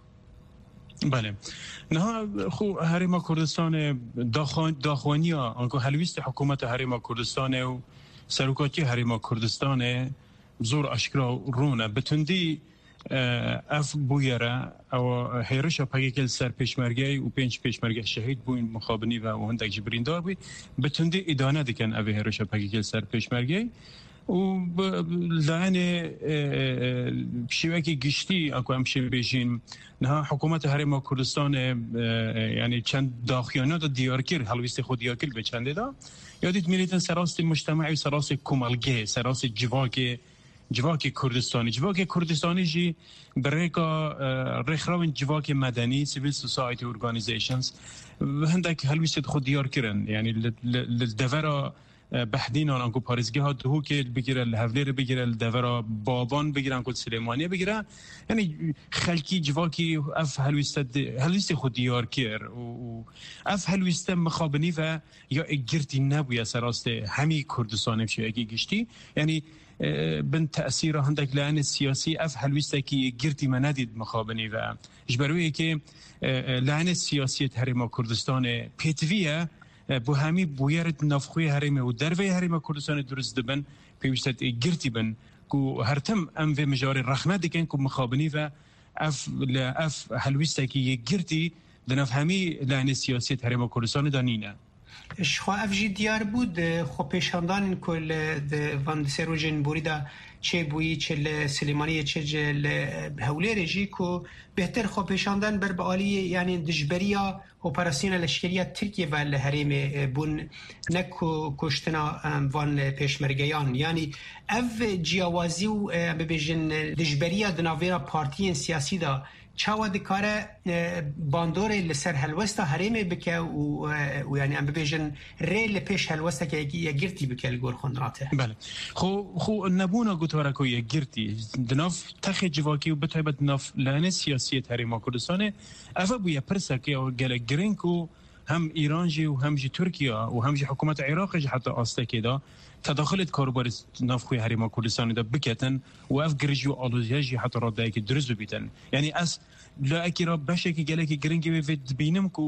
S14: بله نه خو هرما کردستان داخوان داخوانیا آنکو هلویست حکومت هرما کردستان و سروکاتی هرما کردستان زور اشکرا رونه بتندی اف بویره او هیرش پاکیکل سر پیشمرگی و پنج پیشمرگی شهید بوین مخابنی و هندک جبریندار بی بتندی ادانه دکن او هیرش پاکیکل سر پیشمرگی و لعنه شیوکی گشتی اکو همشه بیشین نه حکومت هرما کردستان یعنی چند داخیانات دیار کر حلویست خود دیار کر به چنده دا یادید میلیتن سراست مجتمعی سراست کمالگه سراست جواک جواک کردستانی جواک کردستانی جی برایکا رخراون جواک مدنی سیویل سوسایتی ارگانیزیشنز هندک حلویست خود دیار کرن یعنی لدورا بحدین آن انکو پارزگی ها دهو که بگیره الهولیر بگیره الدورا بابان بگیره انکو سلیمانیه بگیره یعنی خلکی جواکی اف هلویست هلویست خود دیار کر و اف هلویست مخابنی و یا اگرتی نبویه سراست همی کردستان بشه اگه گشتی یعنی بن تأثیر هندک لعن سیاسی اف هلویسته که گرتی من ندید مخابنی و اجبرویه که لعن سیاسی هرما کردستان پیتویه بو همی بویرت نفخوی هرمه و دروی هرمه کردستان درست دبن پیوشتت گرتی بن کو هرتم ام و مجاری رخنه دکن کو مخابنی و اف اف حلویسته که گرتی دنف همی لعن سیاسی هرمه کردستان دانینه
S13: شخوا اف جی دیار بود خو پیشاندان کل وان سروجن بوریدا چه بویی چه سلیمانی چه جل هولی رژی کو بهتر خو پیشاندان بر بالی یعنی دجبریا اپراسیون لشکریه ترکیه و الهرم بون نکو کشتنا وان پیشمرگیان یعنی اف جیاوازی و ببیجن دجبریا دناویرا پارتیین سیاسی دا چاوا دکاره باندور لسر هلوستا هرمه بکه و, و یعنی ام ببیجن ریل پیش هلوستا که یگرتی بکه الگور خونراته
S14: بله خو خو نبونا گوتوارا کو یگرتی دناف تخ جواکی و بتایبت ناف لعنه سیاسی هرما کردستان افا بویا پرسا که گل گرینکو هم ایران جی و هم جی ترکیه و هم جی حکومت عراق جی حتی آسته که دا تداخلت کاربار نافخوی هرما کردستان دا بکتن و اف گرجی و آلوزیه جی حتی رادایی که درست بیتن یعنی از لا اکی را بشه که گله که گرینگی بید بینم که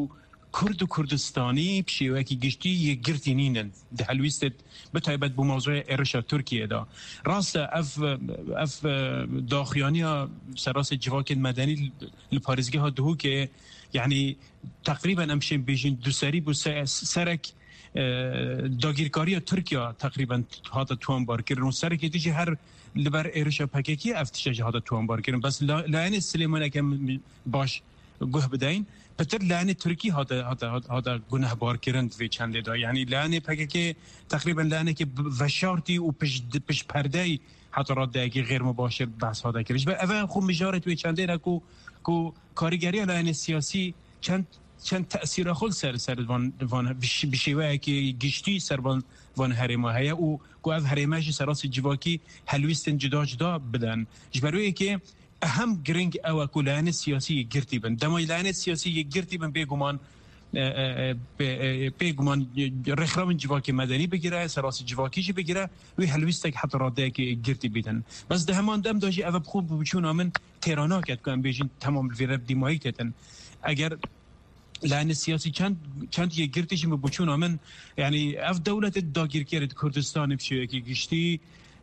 S14: کرد و کردستانی بشیوه که گشتی یک گرتی نینن ده حلویستت بتایبت بو موضوع ارشا ترکیه دا راست اف اف داخیانی سراس جواک مدنی لپارزگی ها دهو که یعنی تقریبا امشین بیشین دوسری بو سرک داگیرکاری ترکیه تقریبا هاتا توان بار کردن و سرکی دیجی هر لبر ارشا پاکیکی افتشاج هاتا توان بار کردن بس لعنی سلیمان کم باش گوه بدین پتر لعنی ترکی هاتا هاتا هاتا گناه بار کردن وی چنده دا یعنی لعنی پاکیکی تقریبا لعنی که وشارتی و پش پش پردهی حتی راد داگی غیر مباشر بحث هاتا کردش به اول خو مجارت وی چنده نکو کو کاریگری لعنی سیاسی چند چند تأثیر خود سر سر وان وان بشیوه که گشتی سر وان وان هرما هیا و کو از هرماش سراس جواکی حلویستن جدا جدا بدن جبروی که اهم گرینگ او کلان سیاسی گرتی بن دمای لعنت سیاسی گرتی بن بگمان بگمان رخرام جواکی مدنی بگیره سراس جواکیش بگیره و حلویستک حتی راده که گرتی بیدن بس ده همان دم داشی او خوب بچون آمن تهرانا کرد که ام بیشین تمام الویرب دیمایی کردن اگر لأن السياسي كانت كانت يقرتش مبوشون من يعني اف دولة الداغير كيرد كردستان بشي كي قشتي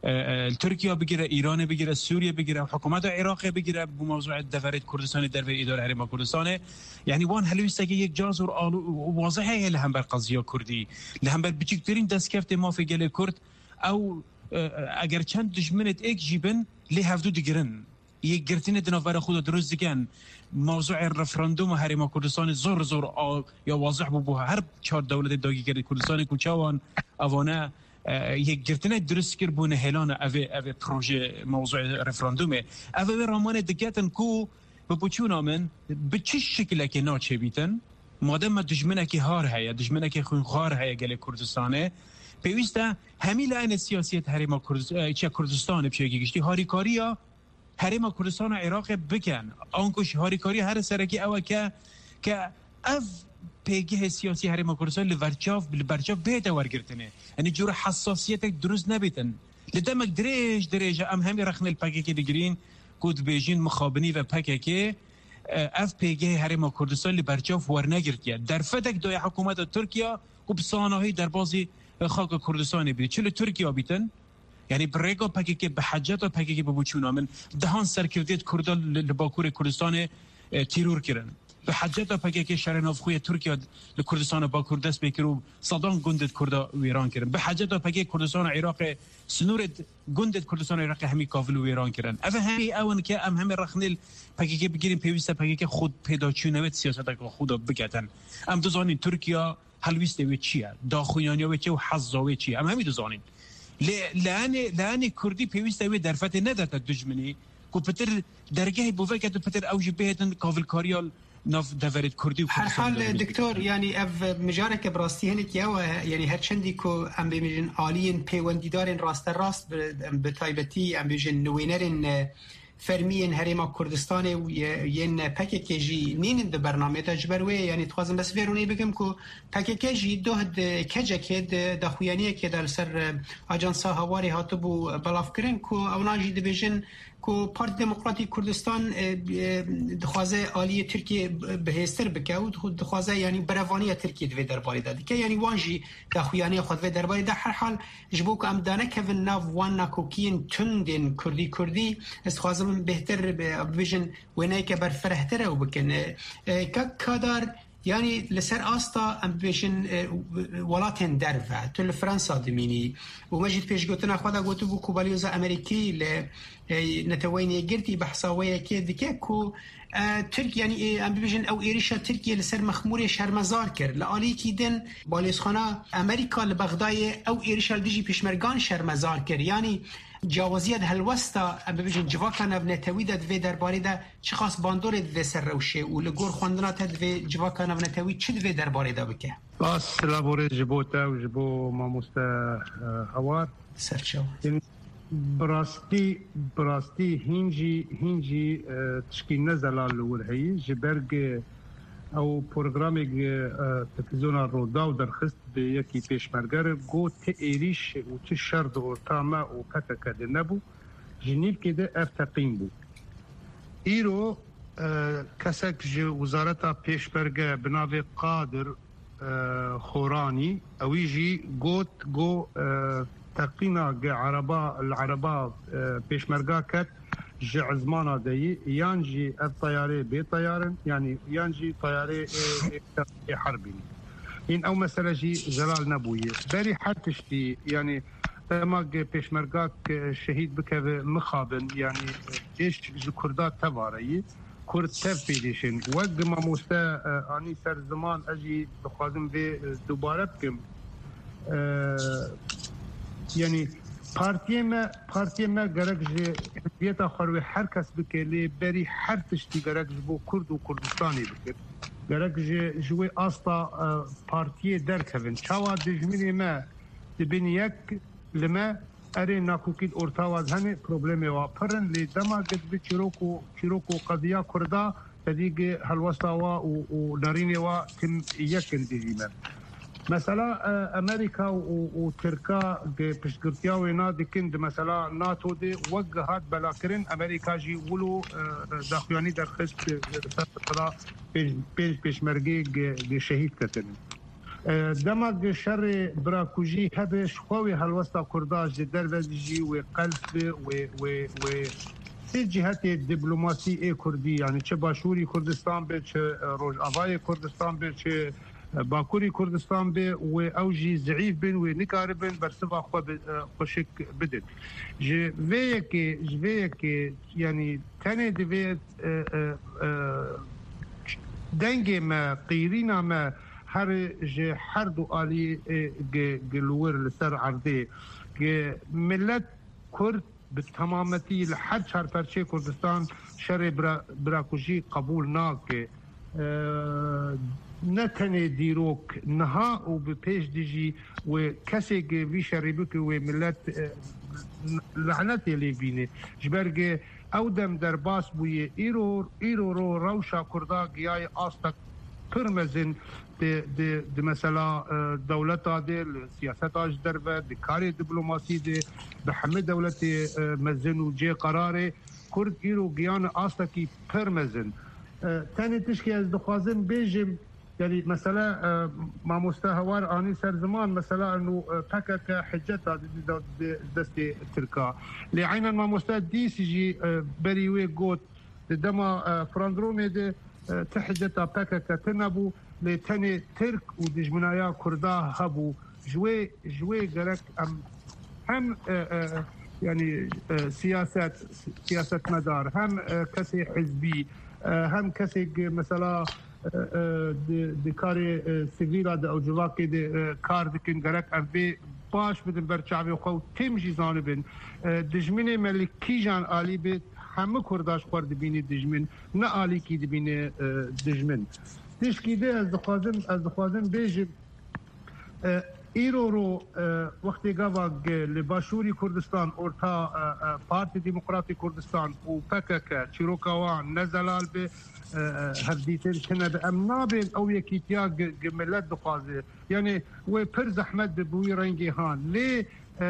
S14: تركيا بگیره ایران بگیره سوریه بگیره حکومت عراق بگیره بموضوع دفرت کردستان در اداره حریم کردستان یعنی وان هلویسته که یک جاز و واضحه لهم بر قضیه کردی لهم بر بچکترین دستکفت ما فی گل کرد او اگر چند دشمنت ایک جیبن لی هفدو دیگرن یک گرتین دناور خود درست دیگن موضوع رفراندوم حریم کردستان زور زور یا واضح بو هر چهار دولت داگیر کردستان کوچوان اوانه یک گرتنه درست کر بونه هلان اوه اوه پروژه موضوع رفراندومه اوه رامان دگتن کو بپوچون آمن به چه شکل که ناچه بیتن مادم دجمنه که هار هیا دجمنه که خونخوار هیا گل کردستانه پیوسته همی لعن سیاسیت حریم کردستان بشه گشتی هاریکاری یا حریم کردستان و عراق بکن آنکوش هاریکاری هر سرکی اوه که که اف پیگه سیاسی حریم کردستان لورچاف لبرچاف بیت ورگرتنه یعنی جور حساسیت درست نبیتن لدمک دریج دریج ام همی رخنه الپاکی که دیگرین کود بیجین مخابنی و پاکی که اف پیگه حریم کردستان لبرچاف ورنگرتیه در فتک دوی حکومت ترکیه و بسانهی در بازی خاک کردستان بیت چلو ترکیه بیتن یعنی برگا پاکی که به حجت و پاکی که ببوچون آمن دهان سرکردیت کردال لباکور کردستان تیرور کرن به حجت پاکی که شهر نافخوی ترکیه لکردستان با کردست بکرو صدام گندت کردا ویران کردن به حجت پاکی کردستان عراق سنور گندت کردستان عراق همی کافل ویران کردن اوه همی اون که ام همی رخنل پاکی که بگیریم پیوسته پاکی که خود پیدا چونوت سیاست که خدا بگتن ام دوزانین ترکیه حلویست و چیه داخویانی و چیه و حزاوی چیه ام همی دوزانین لعنه لعنه کردی پیوسته و درفت ندارد دشمنی کو پتر درگه بوفکت پتر اوج بهتن کاولکاریال ناف دفرت کردی
S13: هر حال دکتر یعنی اف مجارک براستی هنک یا یعنی هر چندی کو ام بیمجن عالین پیوندیدارن راست راست به تایبتی ام بیمجن نوینرن فرمین حریم کردستان و ین پاکیجی نین د برنامه تجربه یعنی توازن بس ورونی بگم کو پاکیجی دوه کجکید د خویانی که در سر آژانس هواری هاتبو بلاف کرن کو اوناجی دیویژن کو پارت دموکراتیک کردستان دخوازه عالی ترکیه بهستر بکه و دخوازه یعنی بروانی ترکیه دوی درباری داده که یعنی وانجی دخویانی خود دوی درباری ده هر حال جبو که ام دانه که ناف وان نکوکین تندین کردی کردی استخوازه من بهتر بویژن ونای که بر فرهتره و بکنه که کادار یعنی لسر آستا ام بیشن ولاتن درفه تو فرانسا دمینی و مجید پیش گوتنا خدا گوتو بو کوبالیوز امریکی ل نتوینی گرتی بحثاویه که دیگه کو ترک یعنی ام بیشن او ایریشا ترکیه لسر مخمور شرمزار کرد لالی کی دن بالیسخانه امریکا لبغدای او ایریشا دیجی پیشمرگان شرمزار کرد یعنی جوازیت هلوستا ببینید جواکان ابنتوی داد و درباره دا چه خاص باندور د سر روشه او لګور خوندنات د جواکان ابنتوی چه د درباره دا بکه
S15: باس لابوره جبوتا و جبو ماموستا هوار
S13: سرچو
S15: براستی براستی هنجی هنجی تشکیل نزلال ولهی جبرگ او پروگرامی تلویزیون رودا و درخست به یکی پیشمرگر گو ته ایریش و ته شرد و تامه و پتکده نبو جنیب که ده اف تقیم بود ایرو کسک جه وزارتا پیشبرگه بناوی قادر خورانی اویجی گوت گو تقینا جه عربا العربا پیشمرگا کت جه عزمانا دهی یانجی اف طیاره بی طیارن یعنی یانجی طیاره حربی این او مسئله جی زلال نبویه بری حرکشتی یعنی تماگ پیشمرگا شهید بکه مخابن یعنی ایش جه کردات تبارهی کرد تف پیدیشن وقت ما مستا آنی سر زمان اجی بخوادم به دوباره بکم یعنی پارتی ما پارتی ما گرگ جه حزبیت خروی هر کس بکه لی بری هر تشتی گرگ جبو کرد و کردستانی بکر گرگ جه جوی آستا پارتی درکوین چاوا دجمینی ما دبین یک لما اری ناکوکید ارتاواز همه پروبلمی و پرن لی دما گد بی چیروکو چیروکو قضیه کرده تدیگ هلوستا و و نارینی و تم یک اندیجیمن مثلا امریکا و ترکا پشتگرتیا و اینا دکند مثلا ناتو دی وجهات بلاکرین امریکا جی ولو داخلانی در خست صدا پیش پیشمرگی شهید کتن دماغ شر براکوجی هبش خوی هلوستا کرداج در وزجی و قلب و و و سی جهت دیپلماسی ای کردی یعنی چه باشوری کردستان به چه روجاوای کردستان به چه باکوری کردستان به و اوجی ضعیف بن و نکاربن برسوا خو خوشک بدن ج وی کی ج وی کی یعنی تنه دی دنگ ما قیرینا ما هر جه هر دو آلی گلور لسر عرضه که ملت کرد به تمامتی لحد چهار پرچه کردستان شر براکوشی قبول ناکه نتنه دیروک نها و به پیش دیجی و کسی که وی شری بکه و ملت لعنتی لی بینه جبرگه او دم در باس بویه ایرو ایرو رو روشا کردا گیای آستک پرمزن د د مثلا دولت عادل سیاست اج دربه د کاری دیپلماسی د همه دولت مزن و جه قرار کرد ایرو گیان آستا کی پرمزن تانی تشکی از دخوازم بیجم یعنی مثلا ما مستهوار آنی سر زمان مثلا انه پکک حجت دست ترکا لعینا ما مسته دیسی جی بریوی گوت دما فراندرومه ده تحجتا پکک تنبو لتني ترك ودجمنايا كردا هبو جوي جوي قالك ام هم يعني سياسات سياسة مدار هم كسي حزبي هم كسي مثلا دكاري سيفيلا او جواكي دي كار دكن قالك ام بي باش بدن برچاوي خو تمجي زانبن دجمني ملكي جان آلي بيت هم كرداش خورد بيني دجمن نا آلي كي دبيني دجمن تشکیده از دخوازم از دخوازم بیجم ایرو رو وقتی گاوگ لباشوری کردستان ارتا پارتی دموکراتی کردستان و پکک چیروکوان نزلال به هر دیتر کنه به امنا بین او یکی تیا ملت دخوازه یعنی و پر زحمت بوی رنگی هان لی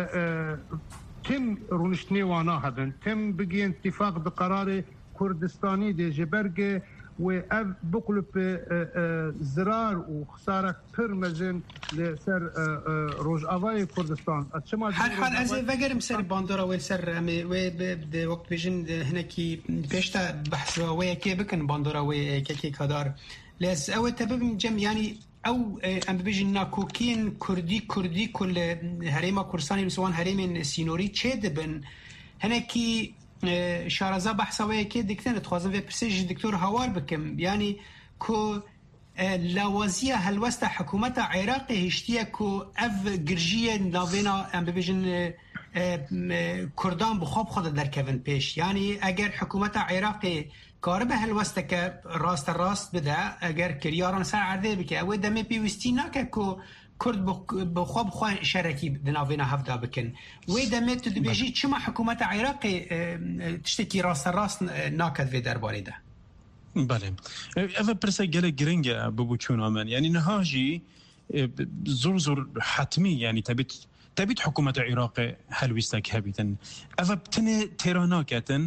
S15: تم رونشتنی وانا هدن تم بگی اتفاق بقرار کردستانی دی جبرگ و اف بقلب زرار و خسارة پرمزن لسر روجاوای کردستان
S13: هر حال از وگرم سر باندورا و سر و به وقت بیشن هنکی پیشتا بحث و یکی بکن باندورا و یکی کدار لز او تبب جم یعنی او ام بیشن ناکوکین کردی کردی کل هریما کردستانی بسوان هریم سینوری چه دبن هنکی شارزا بحثوية كي دكتور تخوازن في برسيج دكتور هوار بكم يعني كو لوازية هلوستا حكومة عراقي هشتيا كو اف جرجية نافينا ام ببيجن كردان بخواب خود در كيفن بيش يعني اگر حكومة عراقي كاربه هلوستا كا راست راست بدا اگر كرياران سر عرده بكي او دمي بيوستينا كو كرد بخواب خواه شركي دناوينا هفدا بكن ويدا ميتو دبيجي چما حكومة عراقي تشتكي راس راس ناكد في درباري ده
S14: بله اذا برسا قال جرينجا ببوچون امن يعني نهاجي زور زور حتمي يعني تبيت تبيت حكومة عراق هلويستك هبيتن اذا بتني تيراناكتن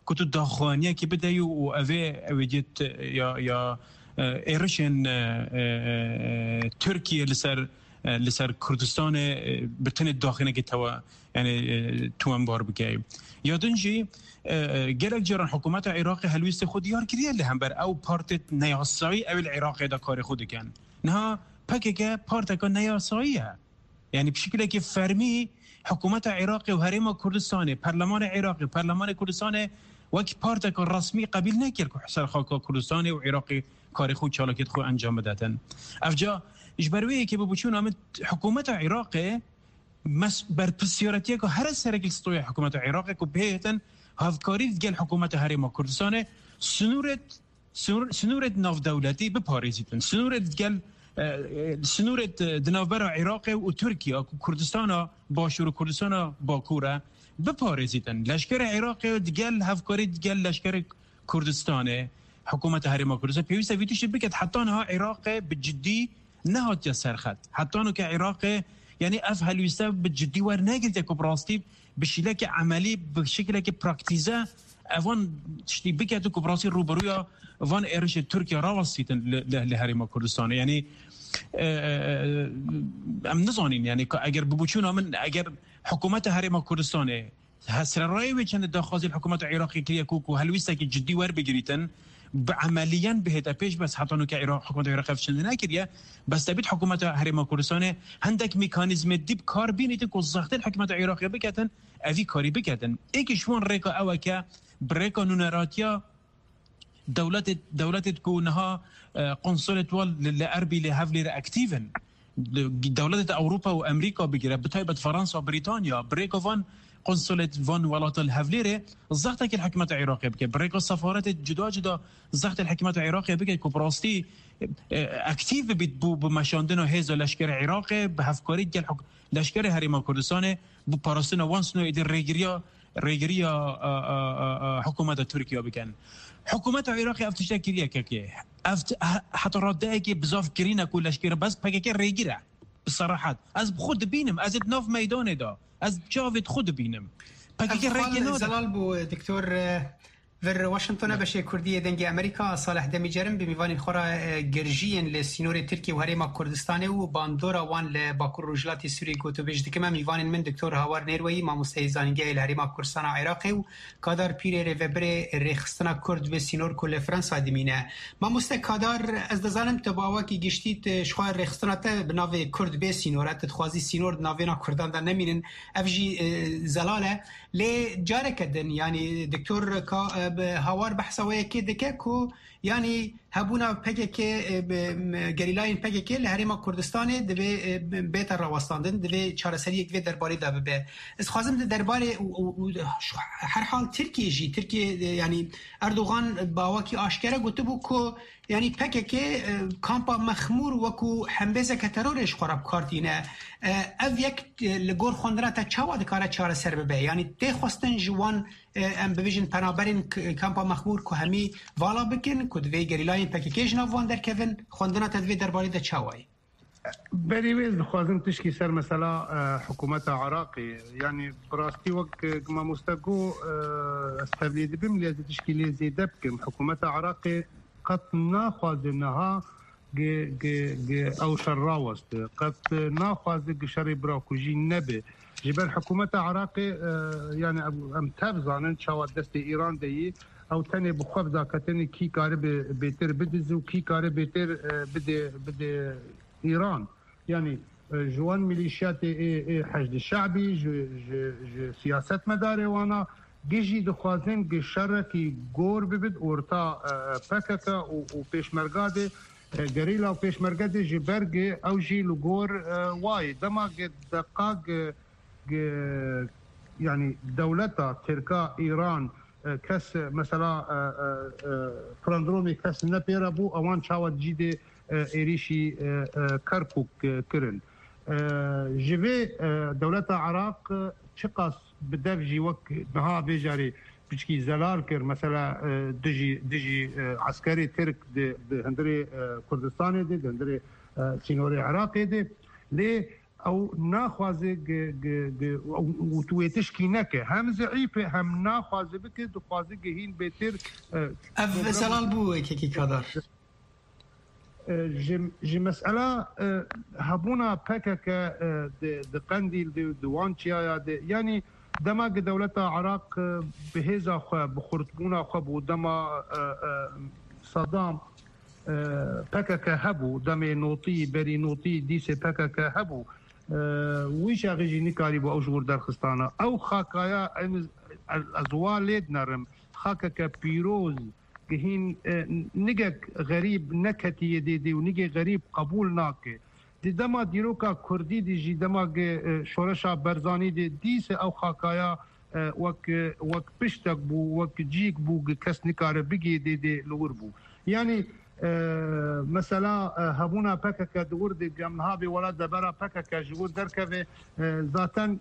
S14: كتو داخوانية كي بدأيو وأفي أوجيت يا يا إيرشن تركيا لسر لسر كردستان برتن الداخلية كتوا يعني توان بار بكاي يادنجي جرك جران حكومة العراق هلويست خود يار كريه اللي هم بر أو بارت نياساوي أو العراق دا كار خود كان نها بكيكا بارت كان نياساوية يعني بشكل كيف فرمي حكومة العراق وهرم كردستان برلمان العراقي برلمان كردستان وقت بارت كان رسمي قبل نكير كحسر خاك كردستان وعراقي كار خود شالكت خو انجام بداتن افجا اجبروي كي ببوچون ام حكومة العراق مس بر بسيارتيه كو هر سرك استوي حكومة العراق كو بهتن هافكاري ديال حكومة هرم كردستان سنورت سنورت ناف دولتي بباريزيتن سنورت ديال سنورت دناوبر العراق وتركيا كردستان باشور كردستان باكوره بباريزيتن لشکر العراق ديال هافكاري ديال لشکر كردستان حكومة هرم كردستان بيوسا فيتوش بكت حتى انها عراق بجدي نهات يسرخت حتى انه كعراق يعني افهل يسبب بجدي ورناقل تكو براستي بشكل عملي بشكل براكتيزا افون تشتي بكت كبراسي روبرويا فان ايرش تركيا راوسيت لهرم كردستان يعني ام نظانين يعني اگر ببوچونا من اگر حكومة هرم كردستان هسر راي وچن داخل الحكومة العراقية كي كوكو هل ويسا كي جدي ور بجريتن عمليا بهتا بيش بس حتى انه كعراق حكومة العراق فشلنا كريا بس تبيت حكومة هرم كردستان عندك ميكانيزم ديب كار بينيت كو زغت الحكومة العراقية بكتن افي كاري بكتن ايك شلون ريكا اوكا بريكا نونراتيا دولت دولت كونها قنصلة وال لأربي لهافلي اكتيفن دولت اوروبا وامريكا بجرا بتايبت فرنسا وبريطانيا بريكا فان قنصلة فان ولات الهافليري زغتك الحكومة العراقية بك بريكو السفارات جدا جدا زغت الحكومة العراقية بك كوبراستي اكتيف بيتبو بمشاندنو هيزو لشكر عراقي بهفكاري ديال لشكر هرم كردستان بو باراستنا وانسنو يدير ريغريا ريغريا حكومة تركيا بكن حكومة العراقية افتشاكيليا كاكي افت حتى ردائك بزاف كرينا كل لشكر بس بكاكي ريغرا بصراحة از بخود بينم از نوف ميدان دا از جاوید خود بینم
S13: پاکی زلال بو دکتور ور واشنطن بشه کردی دنگ امریکا صالح دمیجرم به میوان خورا گرجین لسینور ترکیه و هرم کردستان و باندورا وان لباکور روجلاتی سوری گوتو بیش دکمه میوان من دکتور هاوار نیروی ما مستعزانگی الهرم کردستان عراقی و کادر پیر ریوبر رخستنا کرد به سینور کل فرانسا دمینه ما مست کادر از دزانم تباوا کی گشتیت شخوار رخستنا ته بناو کرد به سینورات تخوازی سینور ناوینا کردان دا نمینن افجی زلاله لی جاره کدن یعنی دکتور کا هوار بحثوية كده كو يعني هبونا بيجي جريلاين بيجي كي لهرم كردستان دبي بيت الروستاندن دبي چارەسەری في درباري دا به از خوازم درباري هر حال تركيا جي تركيا يعني اردوغان باواكي آشکره گوته بو کو يعني بيجي كي كامپا مخمور وكو حمبزه كترورش خراب كارتينه اف یک لگور خوندنا تا چاوا دکاره چارەسەر ببه يعني ته خواستن جوان ام بویژن پنابرین کامپا مخمور کو همی والا بکن کو دوی گریلاین پکیج نوان در کوین خوندنا تدوی درباره د چاوای
S15: بریویز خوازم تشکی سر مثلا حکومت عراقی يعني براستي وقت ما مستقو استبليد بم لازم تشكيل زيد بكم حكومة عراقي قد ناخذنها ج ج ج او شراوست قد ناخذ شري براكوجي نبي جبر حكومة عراقي يعني ام تبزانن شاوات دست ايران دي او تاني بخبزه كتني كي قارب بيتر بدز وكي قارب بيتر بدي بدي ايران يعني جوان ميليشيات حشد الشعبي جو جو سياسات مداري وانا جيجي دخوازن جشركي غور ببد اورتا باكاكا وبيشمرغادي غريلا وبيشمرغادي جبرغ او جي لغور واي دما دقاق يعني دولتا تركا ايران كاس مثلا فراندرومي كاس نبيرابو اوان شاوات جيدي إيريشي كركوك كرن جبي دولة العراق شقص بدف جي وك نها بيجاري بشكي زلال كر مثلا دجي دجي عسكري ترك دي هندري كردستاني دي هندري سينوري عراقي دي لي او ناخوازه و تویتش کی نکه هم ضعیف هم ناخوازه بکه دخوازه گهین بهتر
S13: اف زلال بو کی کادر
S15: جي مسألة هبونا بكك د قنديل دوانشيا يعني دماغ دولة العراق بهذا خو بخرطبونا خو بودما صدام بكك هبو دمي نوطي بري نوطي ديس بكك هبو ويش غيجي نكاري بو اوجور درخستانا او خاكايا الازوال ليد نرم خاكك بيروز هين نجك غريب نكتي دي دي ونجي غريب قبول ناكي دي دما ديروكا كردي دي جي دما شورشا برزاني دي ديس او خاكايا وك وك بشتك بو وك جيك بو كس نكار بيجي دي دي لور بو يعني مثلا هبونا بكك دور دي جمهابي ولا دبرا بكك جور دركبه ذاتن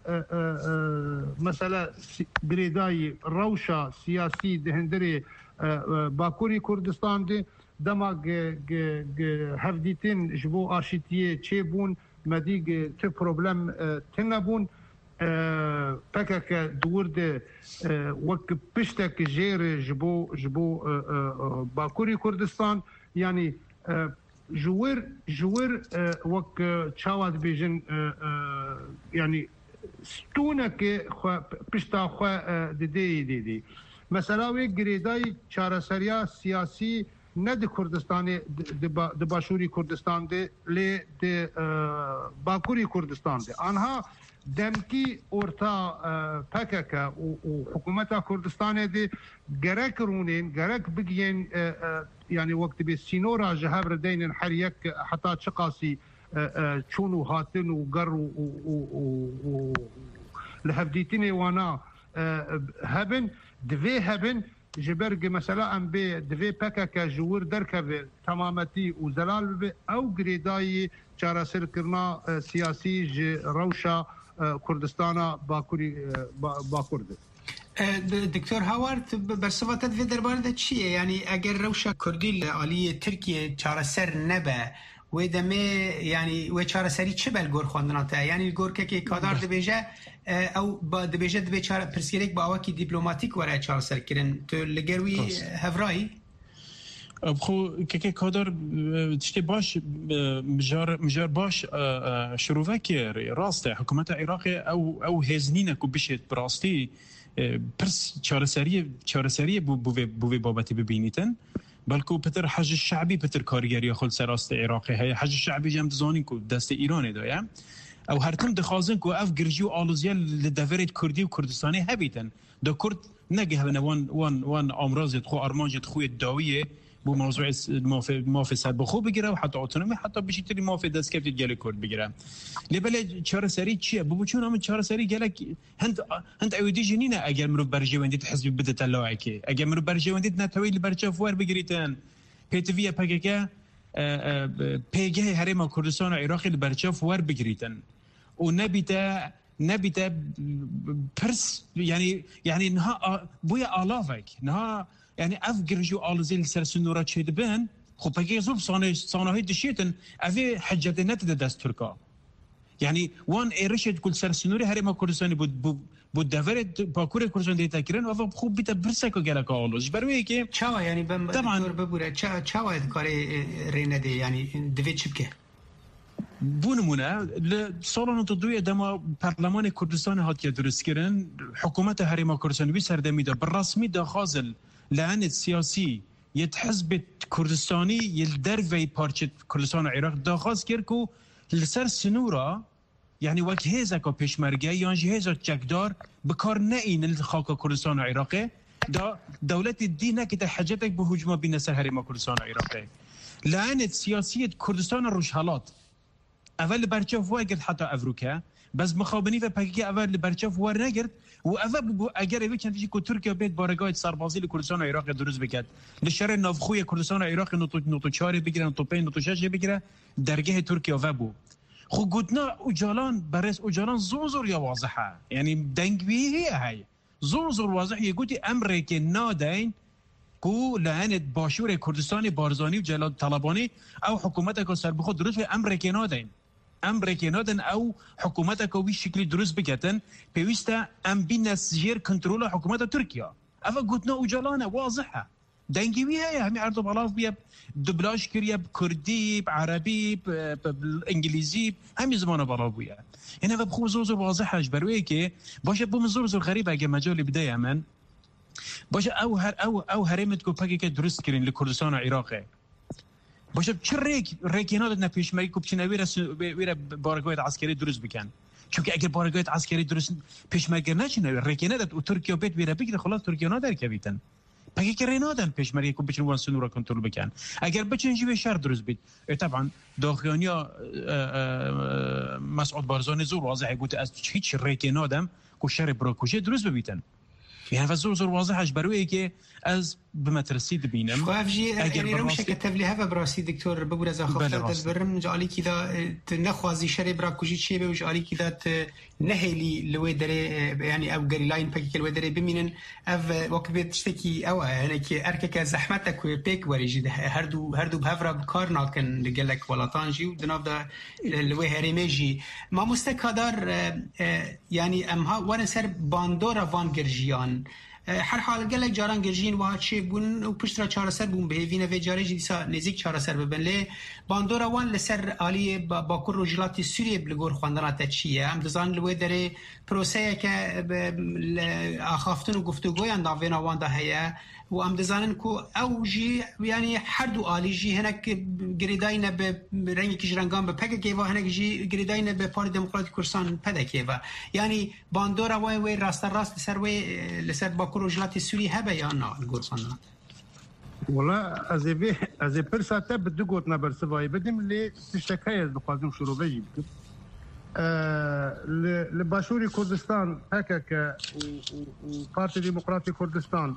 S15: مثلا بريداي روشا سياسي دهندري باکوری کردستان دی دما هفدیتین جبو آرشیتیه چه بون مدیگ ته پروبلم تنبون پکک دور دی وک پشتک جیر جبو جبو باکوری کردستان یعنی جوور جوور وک چاواد بیجن یعنی ستونه که پشتا خو دی دی دی دی مثلا وی گریدای چارەسەریە سیاسی نه د کوردستان د باشوری کوردستان دی لی د باکوری کوردستان دی آنها دمکی اورتا پکک و حکومت کوردستان دی گرک رونین گرک بگین یعنی وقت به سینورا جهبر دین هر یک حتی چقاسی چونو هاتن و گر و لهفدیتین وانا هبن دوی هبن جبرگ مثلا ام به دوی پکک جور درکبه تمامتی و زلال به او گریدای چارەسەر کرنا سیاسی ج روشا کردستان باکوری باکورد
S13: دکتور هاوارد برصفتت في دربارده چیه یعنی اگر روشا کردی عالی ترکیه چارەسەر نبه و دمه یعنی و چارەسەری چه بل گور خواندناته یعنی گور که کادار دبیجه او با دبیجه دبی چار پرسیرک با واکی دیپلماتیک وره چارەسەر کردن تو لگروی هفرایی
S14: خو که کادار تشتی باش مجار مجار باش شروع کرد راسته حکومت عراق او او هزنینه کو بشه براستی پرس چارەسەری چارەسەری بو بو بو بابتی ببینیتن بلکو پتر حج الشعبي پتر کارگری خود سراست عراقی های حج الشعبي جم زانین کو دست ایران دایا او هرتم دخوازن کو اف گرجی و آلوزیا لدورت کردی و کردستانی هبیتن دا کرد نگه وان وان وان امراض خو ارمانجت خو داویه بو موضوع موافق صد بخو بگیره و حتی اتونومی حتی بشی تری موافق دست کفت گله کرد بگیره لبله چارەسەری چیه بو چون هم چارەسەری گله هند هند ایودی جنینه اگر مرو برجوندیت حزب بده طلعه کی اگر مرو برجوندیت نتویل برچه فور بگیریتن پیتوی پگک پیگه هرم کردستان و عراق برچه فور بگیریتن و نبیته نبیته پرس یعنی یعنی نه بوی آلافک نه يعني اف جرجو آلزيل سرسنورا تشيد بن خو بقي زوب صانع صانعي دشيتن افي حجه نت دستوركا يعني وان ايرشد كل سرسنوري هرم كردستان بود بود دفرت باكور كردستان ديتا كرن و خوب بيت برسكو گلك آلوز بروي كي
S13: چاوا يعني طبعا ببوره چا چاوا كاري رينده يعني دوي چبكه
S14: بونمونه لسالان تدوی دما پارلمان کردستان هاتیه درست کردن حکومت هرم کردستان بی سردمی دا بالرسمی دا خازل لعنة سياسي يتحزب كردستاني يلدر في بارشة كردستان العراق داخل كيركو لسر سنورا يعني وقت هذا كبشمرجع يعني هذا جكدار بكار نئين الخاك كردستان العراقي دا دولة الدين كده حاجتك بهجمة بين سر هرم كردستان العراقي لعنة سياسية كردستان الرجحلات أول برشاف واجد حتى أفريقيا بس مخابنی و پاکی اول برچاف ور نگرد و اول اگر اوی چندی که ترکیه بیت بارگاه سربازی کردستان و عراق درست بکرد لشهر نافخوی کردستان و عراق نوتو نوتو چهار بگیرن نوتو پنج نوتو شش بگیره درگاه ترکیه و بو خو گوتنا اوجالان برس اوجالان زور زور یا واضحه یعنی دنگوی هی هی زور زور واضح یگوتی امریکا نادین کو لعنت باشور کردستان بارزانی و جلال طلبانی او حکومت کو سر بخود درست به امریکا نادین ام رکینادن او حکومت کوی شکلی درست بکتن پیوسته ام بین سجیر کنترل حکومت ترکیه افا گوتنا اوجالانه واضحه دنگوی هي همي عرض بلاف بيا دبلاج كريا بكردي بعربي بالانجليزي همي زمان بلاف بيا يعني هذا بخو زور زور واضحه جبرويكي باشه بوم زور زور غريبه اگه مجال بدايه من باشه او هر او او هرمتكو باكي درست كرين لكردستان وعراق باشه چريك ريكينات نپیش مری کو بچنه ویرا ویرا بارگاه عسکری درست بکن چونکه اگر بارگاه عسکری درست پیشمرگه نچنه ريكينات و ترکیه بیت ویرا بگیره خلاص ترکیه نا در کویتن پاکی که رینادن پیشمرگه کو بچن وان سنورا کنترل بکن اگر بچن جیب شهر درست بید طبعا داخلانیا مسعود بارزانی زور واضحه گفت از هیچ ريكينادم کو شهر براکوشه درست ببیتن يعني فزور زور واضحش بروي كي از بمترسيد بينم
S13: خوافجي يعني رمش كتب لي هذا براسي دكتور بقول اذا خفت البرم جالي كذا نخوازي شري براكوجي شيبه وجالي كذا نهلي لويدري يعني او غري لاين باكي الويدري بمينن اف وقت تشتكي او يعني كي اركك زحمتك وبيك وريجي هردو هردو بهفرا بكارنا كان لك ولا طنجي ودناف ده الوي هريميجي ما مستقدر يعني ام ها وانا سر باندورا فان گرجيان هر حال گله جاران گرجین و چه بون و پشت را چهار سر بون به وینه و جاری دیسا نزدیک چهار سر ببن له باندورا وان لسر عالی با کور رجلات سوریه بلگور خواندن تا چیه هم دزان لوی داره پروسه که اخافتن و گفتگوی انداوین وان ده هيا و ام دزانن کو اوجی یعنی هر دو عالی جی هنک گریداین به رنگ کجرنگان به پک کی و هنک جی گریداین به پارتی دموکراتیک کردستان پد کی و یعنی باندورا وای وای راست راست سر وی لسر با رجلات سوری هبه یا نه گورسانا
S15: والله از به از پرساته بده گوت نبر سوای بدیم لی تشکای از بخوازم شروع بجیم ل باشوری کردستان هکک و پارتی دموکراتیک کردستان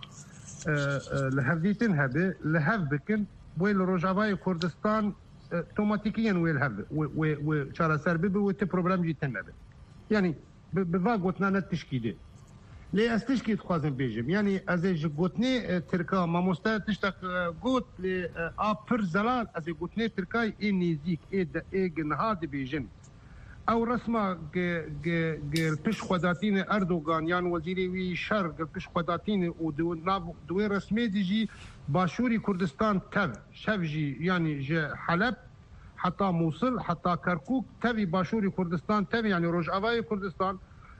S15: لهفدیتن هبه لهف بکن ویل روجاوای کردستان اوتوماتیکیاً ویل هبه و و چاره سر به و ته پروبلم جیتن نبه یعنی به واگوتنا نتشکیده لی از تشکیل خوازم بیجم یعنی از گوتنی ترکا ما مستعد تشتاق گوت لی آپر زلال از گوتنی ترکای این نیزیک ای گنها دی بیجم او رسما گل پیش خوداتین اردوغان یان وزیری وی شر گل پیش خوداتین و دو دوی رسمی دیجی باشوری کردستان تب شفجی یعنی جه حلب حتی موصل حتی کرکوک تبی باشوری کردستان تبی یعنی روجاوای کردستان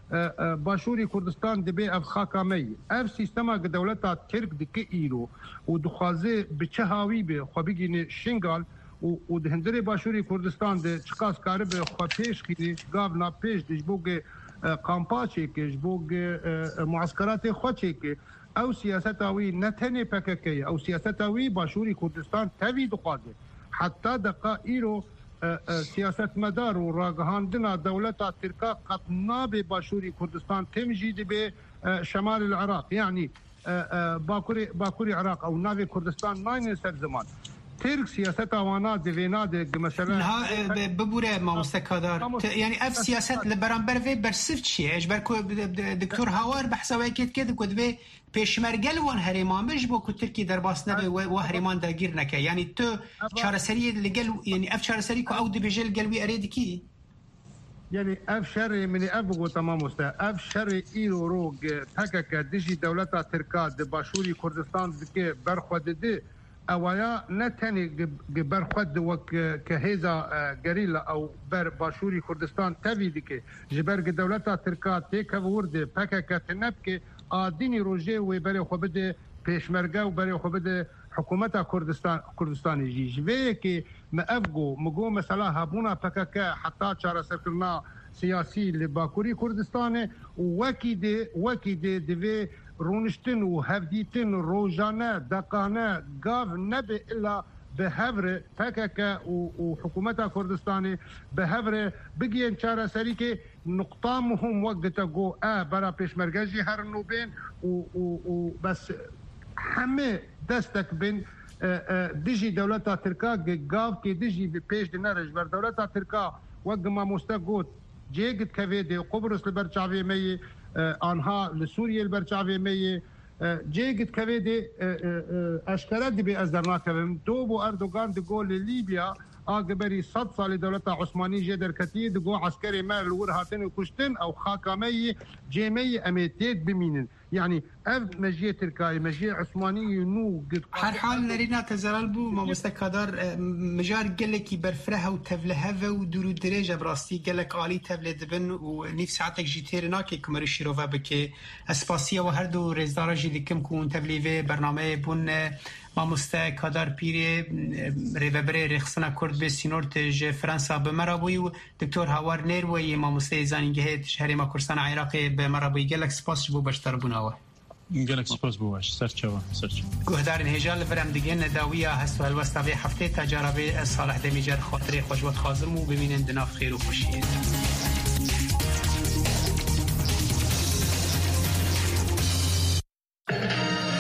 S15: باشوری کردستان دبی اف خاکامی اف سیستما دولتا ترک دکی ایرو و دخوازه بچه هاوی به خوابیگین شنگال و دهندری باشوری کردستان ده چقاس کاره به خواه پیش خیلی گاو نا پیش ده جبوگ کامپا چه که جبوگ معسکرات خواه چه که او سیاست آوی نتنه پککه او سیاست آوی باشوری کردستان تاوی دخوازه حتی دقا ایرو سیاست مدار و راگهاندنا دولتا ترکا قطنا به باشوری کردستان تمجید به شمال العراق یعنی باکوری باکوری عراق او ناوی کردستان ناین سر زمان ترک سیاست آوانا دوینا ده مثلا
S13: نه ببوره ما مستقدار يعني اف سياسات لبرانبر في برسف شيء اجبر كو دكتور هاور بحثه كده كده كود في پیشمرگل وان هریمان بج بو کو ترکی در باسنه و هریمان درگیر نکه یعنی تو چارەسەری لگل یعنی اف چارەسەری کو او د بجل گلوی ارید کی
S15: يعني اف شر من ابغو تمام است اف شر ایرو روگ تکک دجی دولتا ترکا د باشوری کردستان دکه برخود ده اوایا نتنی برخود وک که هیزا گریلا او بر باشوری کردستان تبی دکه جبرگ دولتا ترکا تک ورده پکک تنبکه آدینی روزه و برای خوبه پیشمرگه و برای خوبه حکومت کردستان کردستانی جیج وی که مافگو مگو مثلا هبونا پکک حتی چاره سرکرنا سیاسی لباکوری کردستان و وکی ده وکی ده دوی رونشتن و هفدیتن روزانه دقانه گاو نبه الا به هفر پکک و حکومت کردستانی به هفر بگین چاره سری که نقطه مهم وقت گو اه برای پیشمرگجی هر نو بین و بس همه دستک بین دیجی دولتا ترکا گاو که دیجی به پیش دنرش بر دولتا ترکا وقت ما مستقود جيجت كفيدي قبرص البرشاوي مي آنها لسوريا البرشاوي مي جيجت كفيدي اشكرت بي ازدرنا كفيم دوبو اردوغان دقول لليبيا آگبری صد سال دولت عثمانی جدر کتی دگو عسکری مال ور هاتن کشتن او خاکامی جیمی امیتیت بمینن يعني اف مجيه تركاي مجيه عثماني نو قد
S13: هر حال نرينا تزرال بو ما مستقدر مجار قالك برفرها وتفلهها ودورو درجه براستي قالك علي تفل دبن ونيف ساعتك جيتيرناكي كمر الشيروفا بك اسباسيا وهردو رزدارجي دكم كون تفليفي برنامج بون ما مستقدر بيري ريبري رخصنا كرد بسينور تج فرنسا بمرابوي دكتور هاور نيروي ما مستيزان جهه شهر ما كردستان عراقي بمرابوي قالك سپاس بو بشتر بوناوه
S14: قالك سپاس بواش سرچوا سرچوا
S13: گهدارن هجال فرم دیگه نداویه هست و الوسطوی هفته تجاربه صالح دمیجر خاطره خوشوت خازم و ببینن دناف خیر و خوشی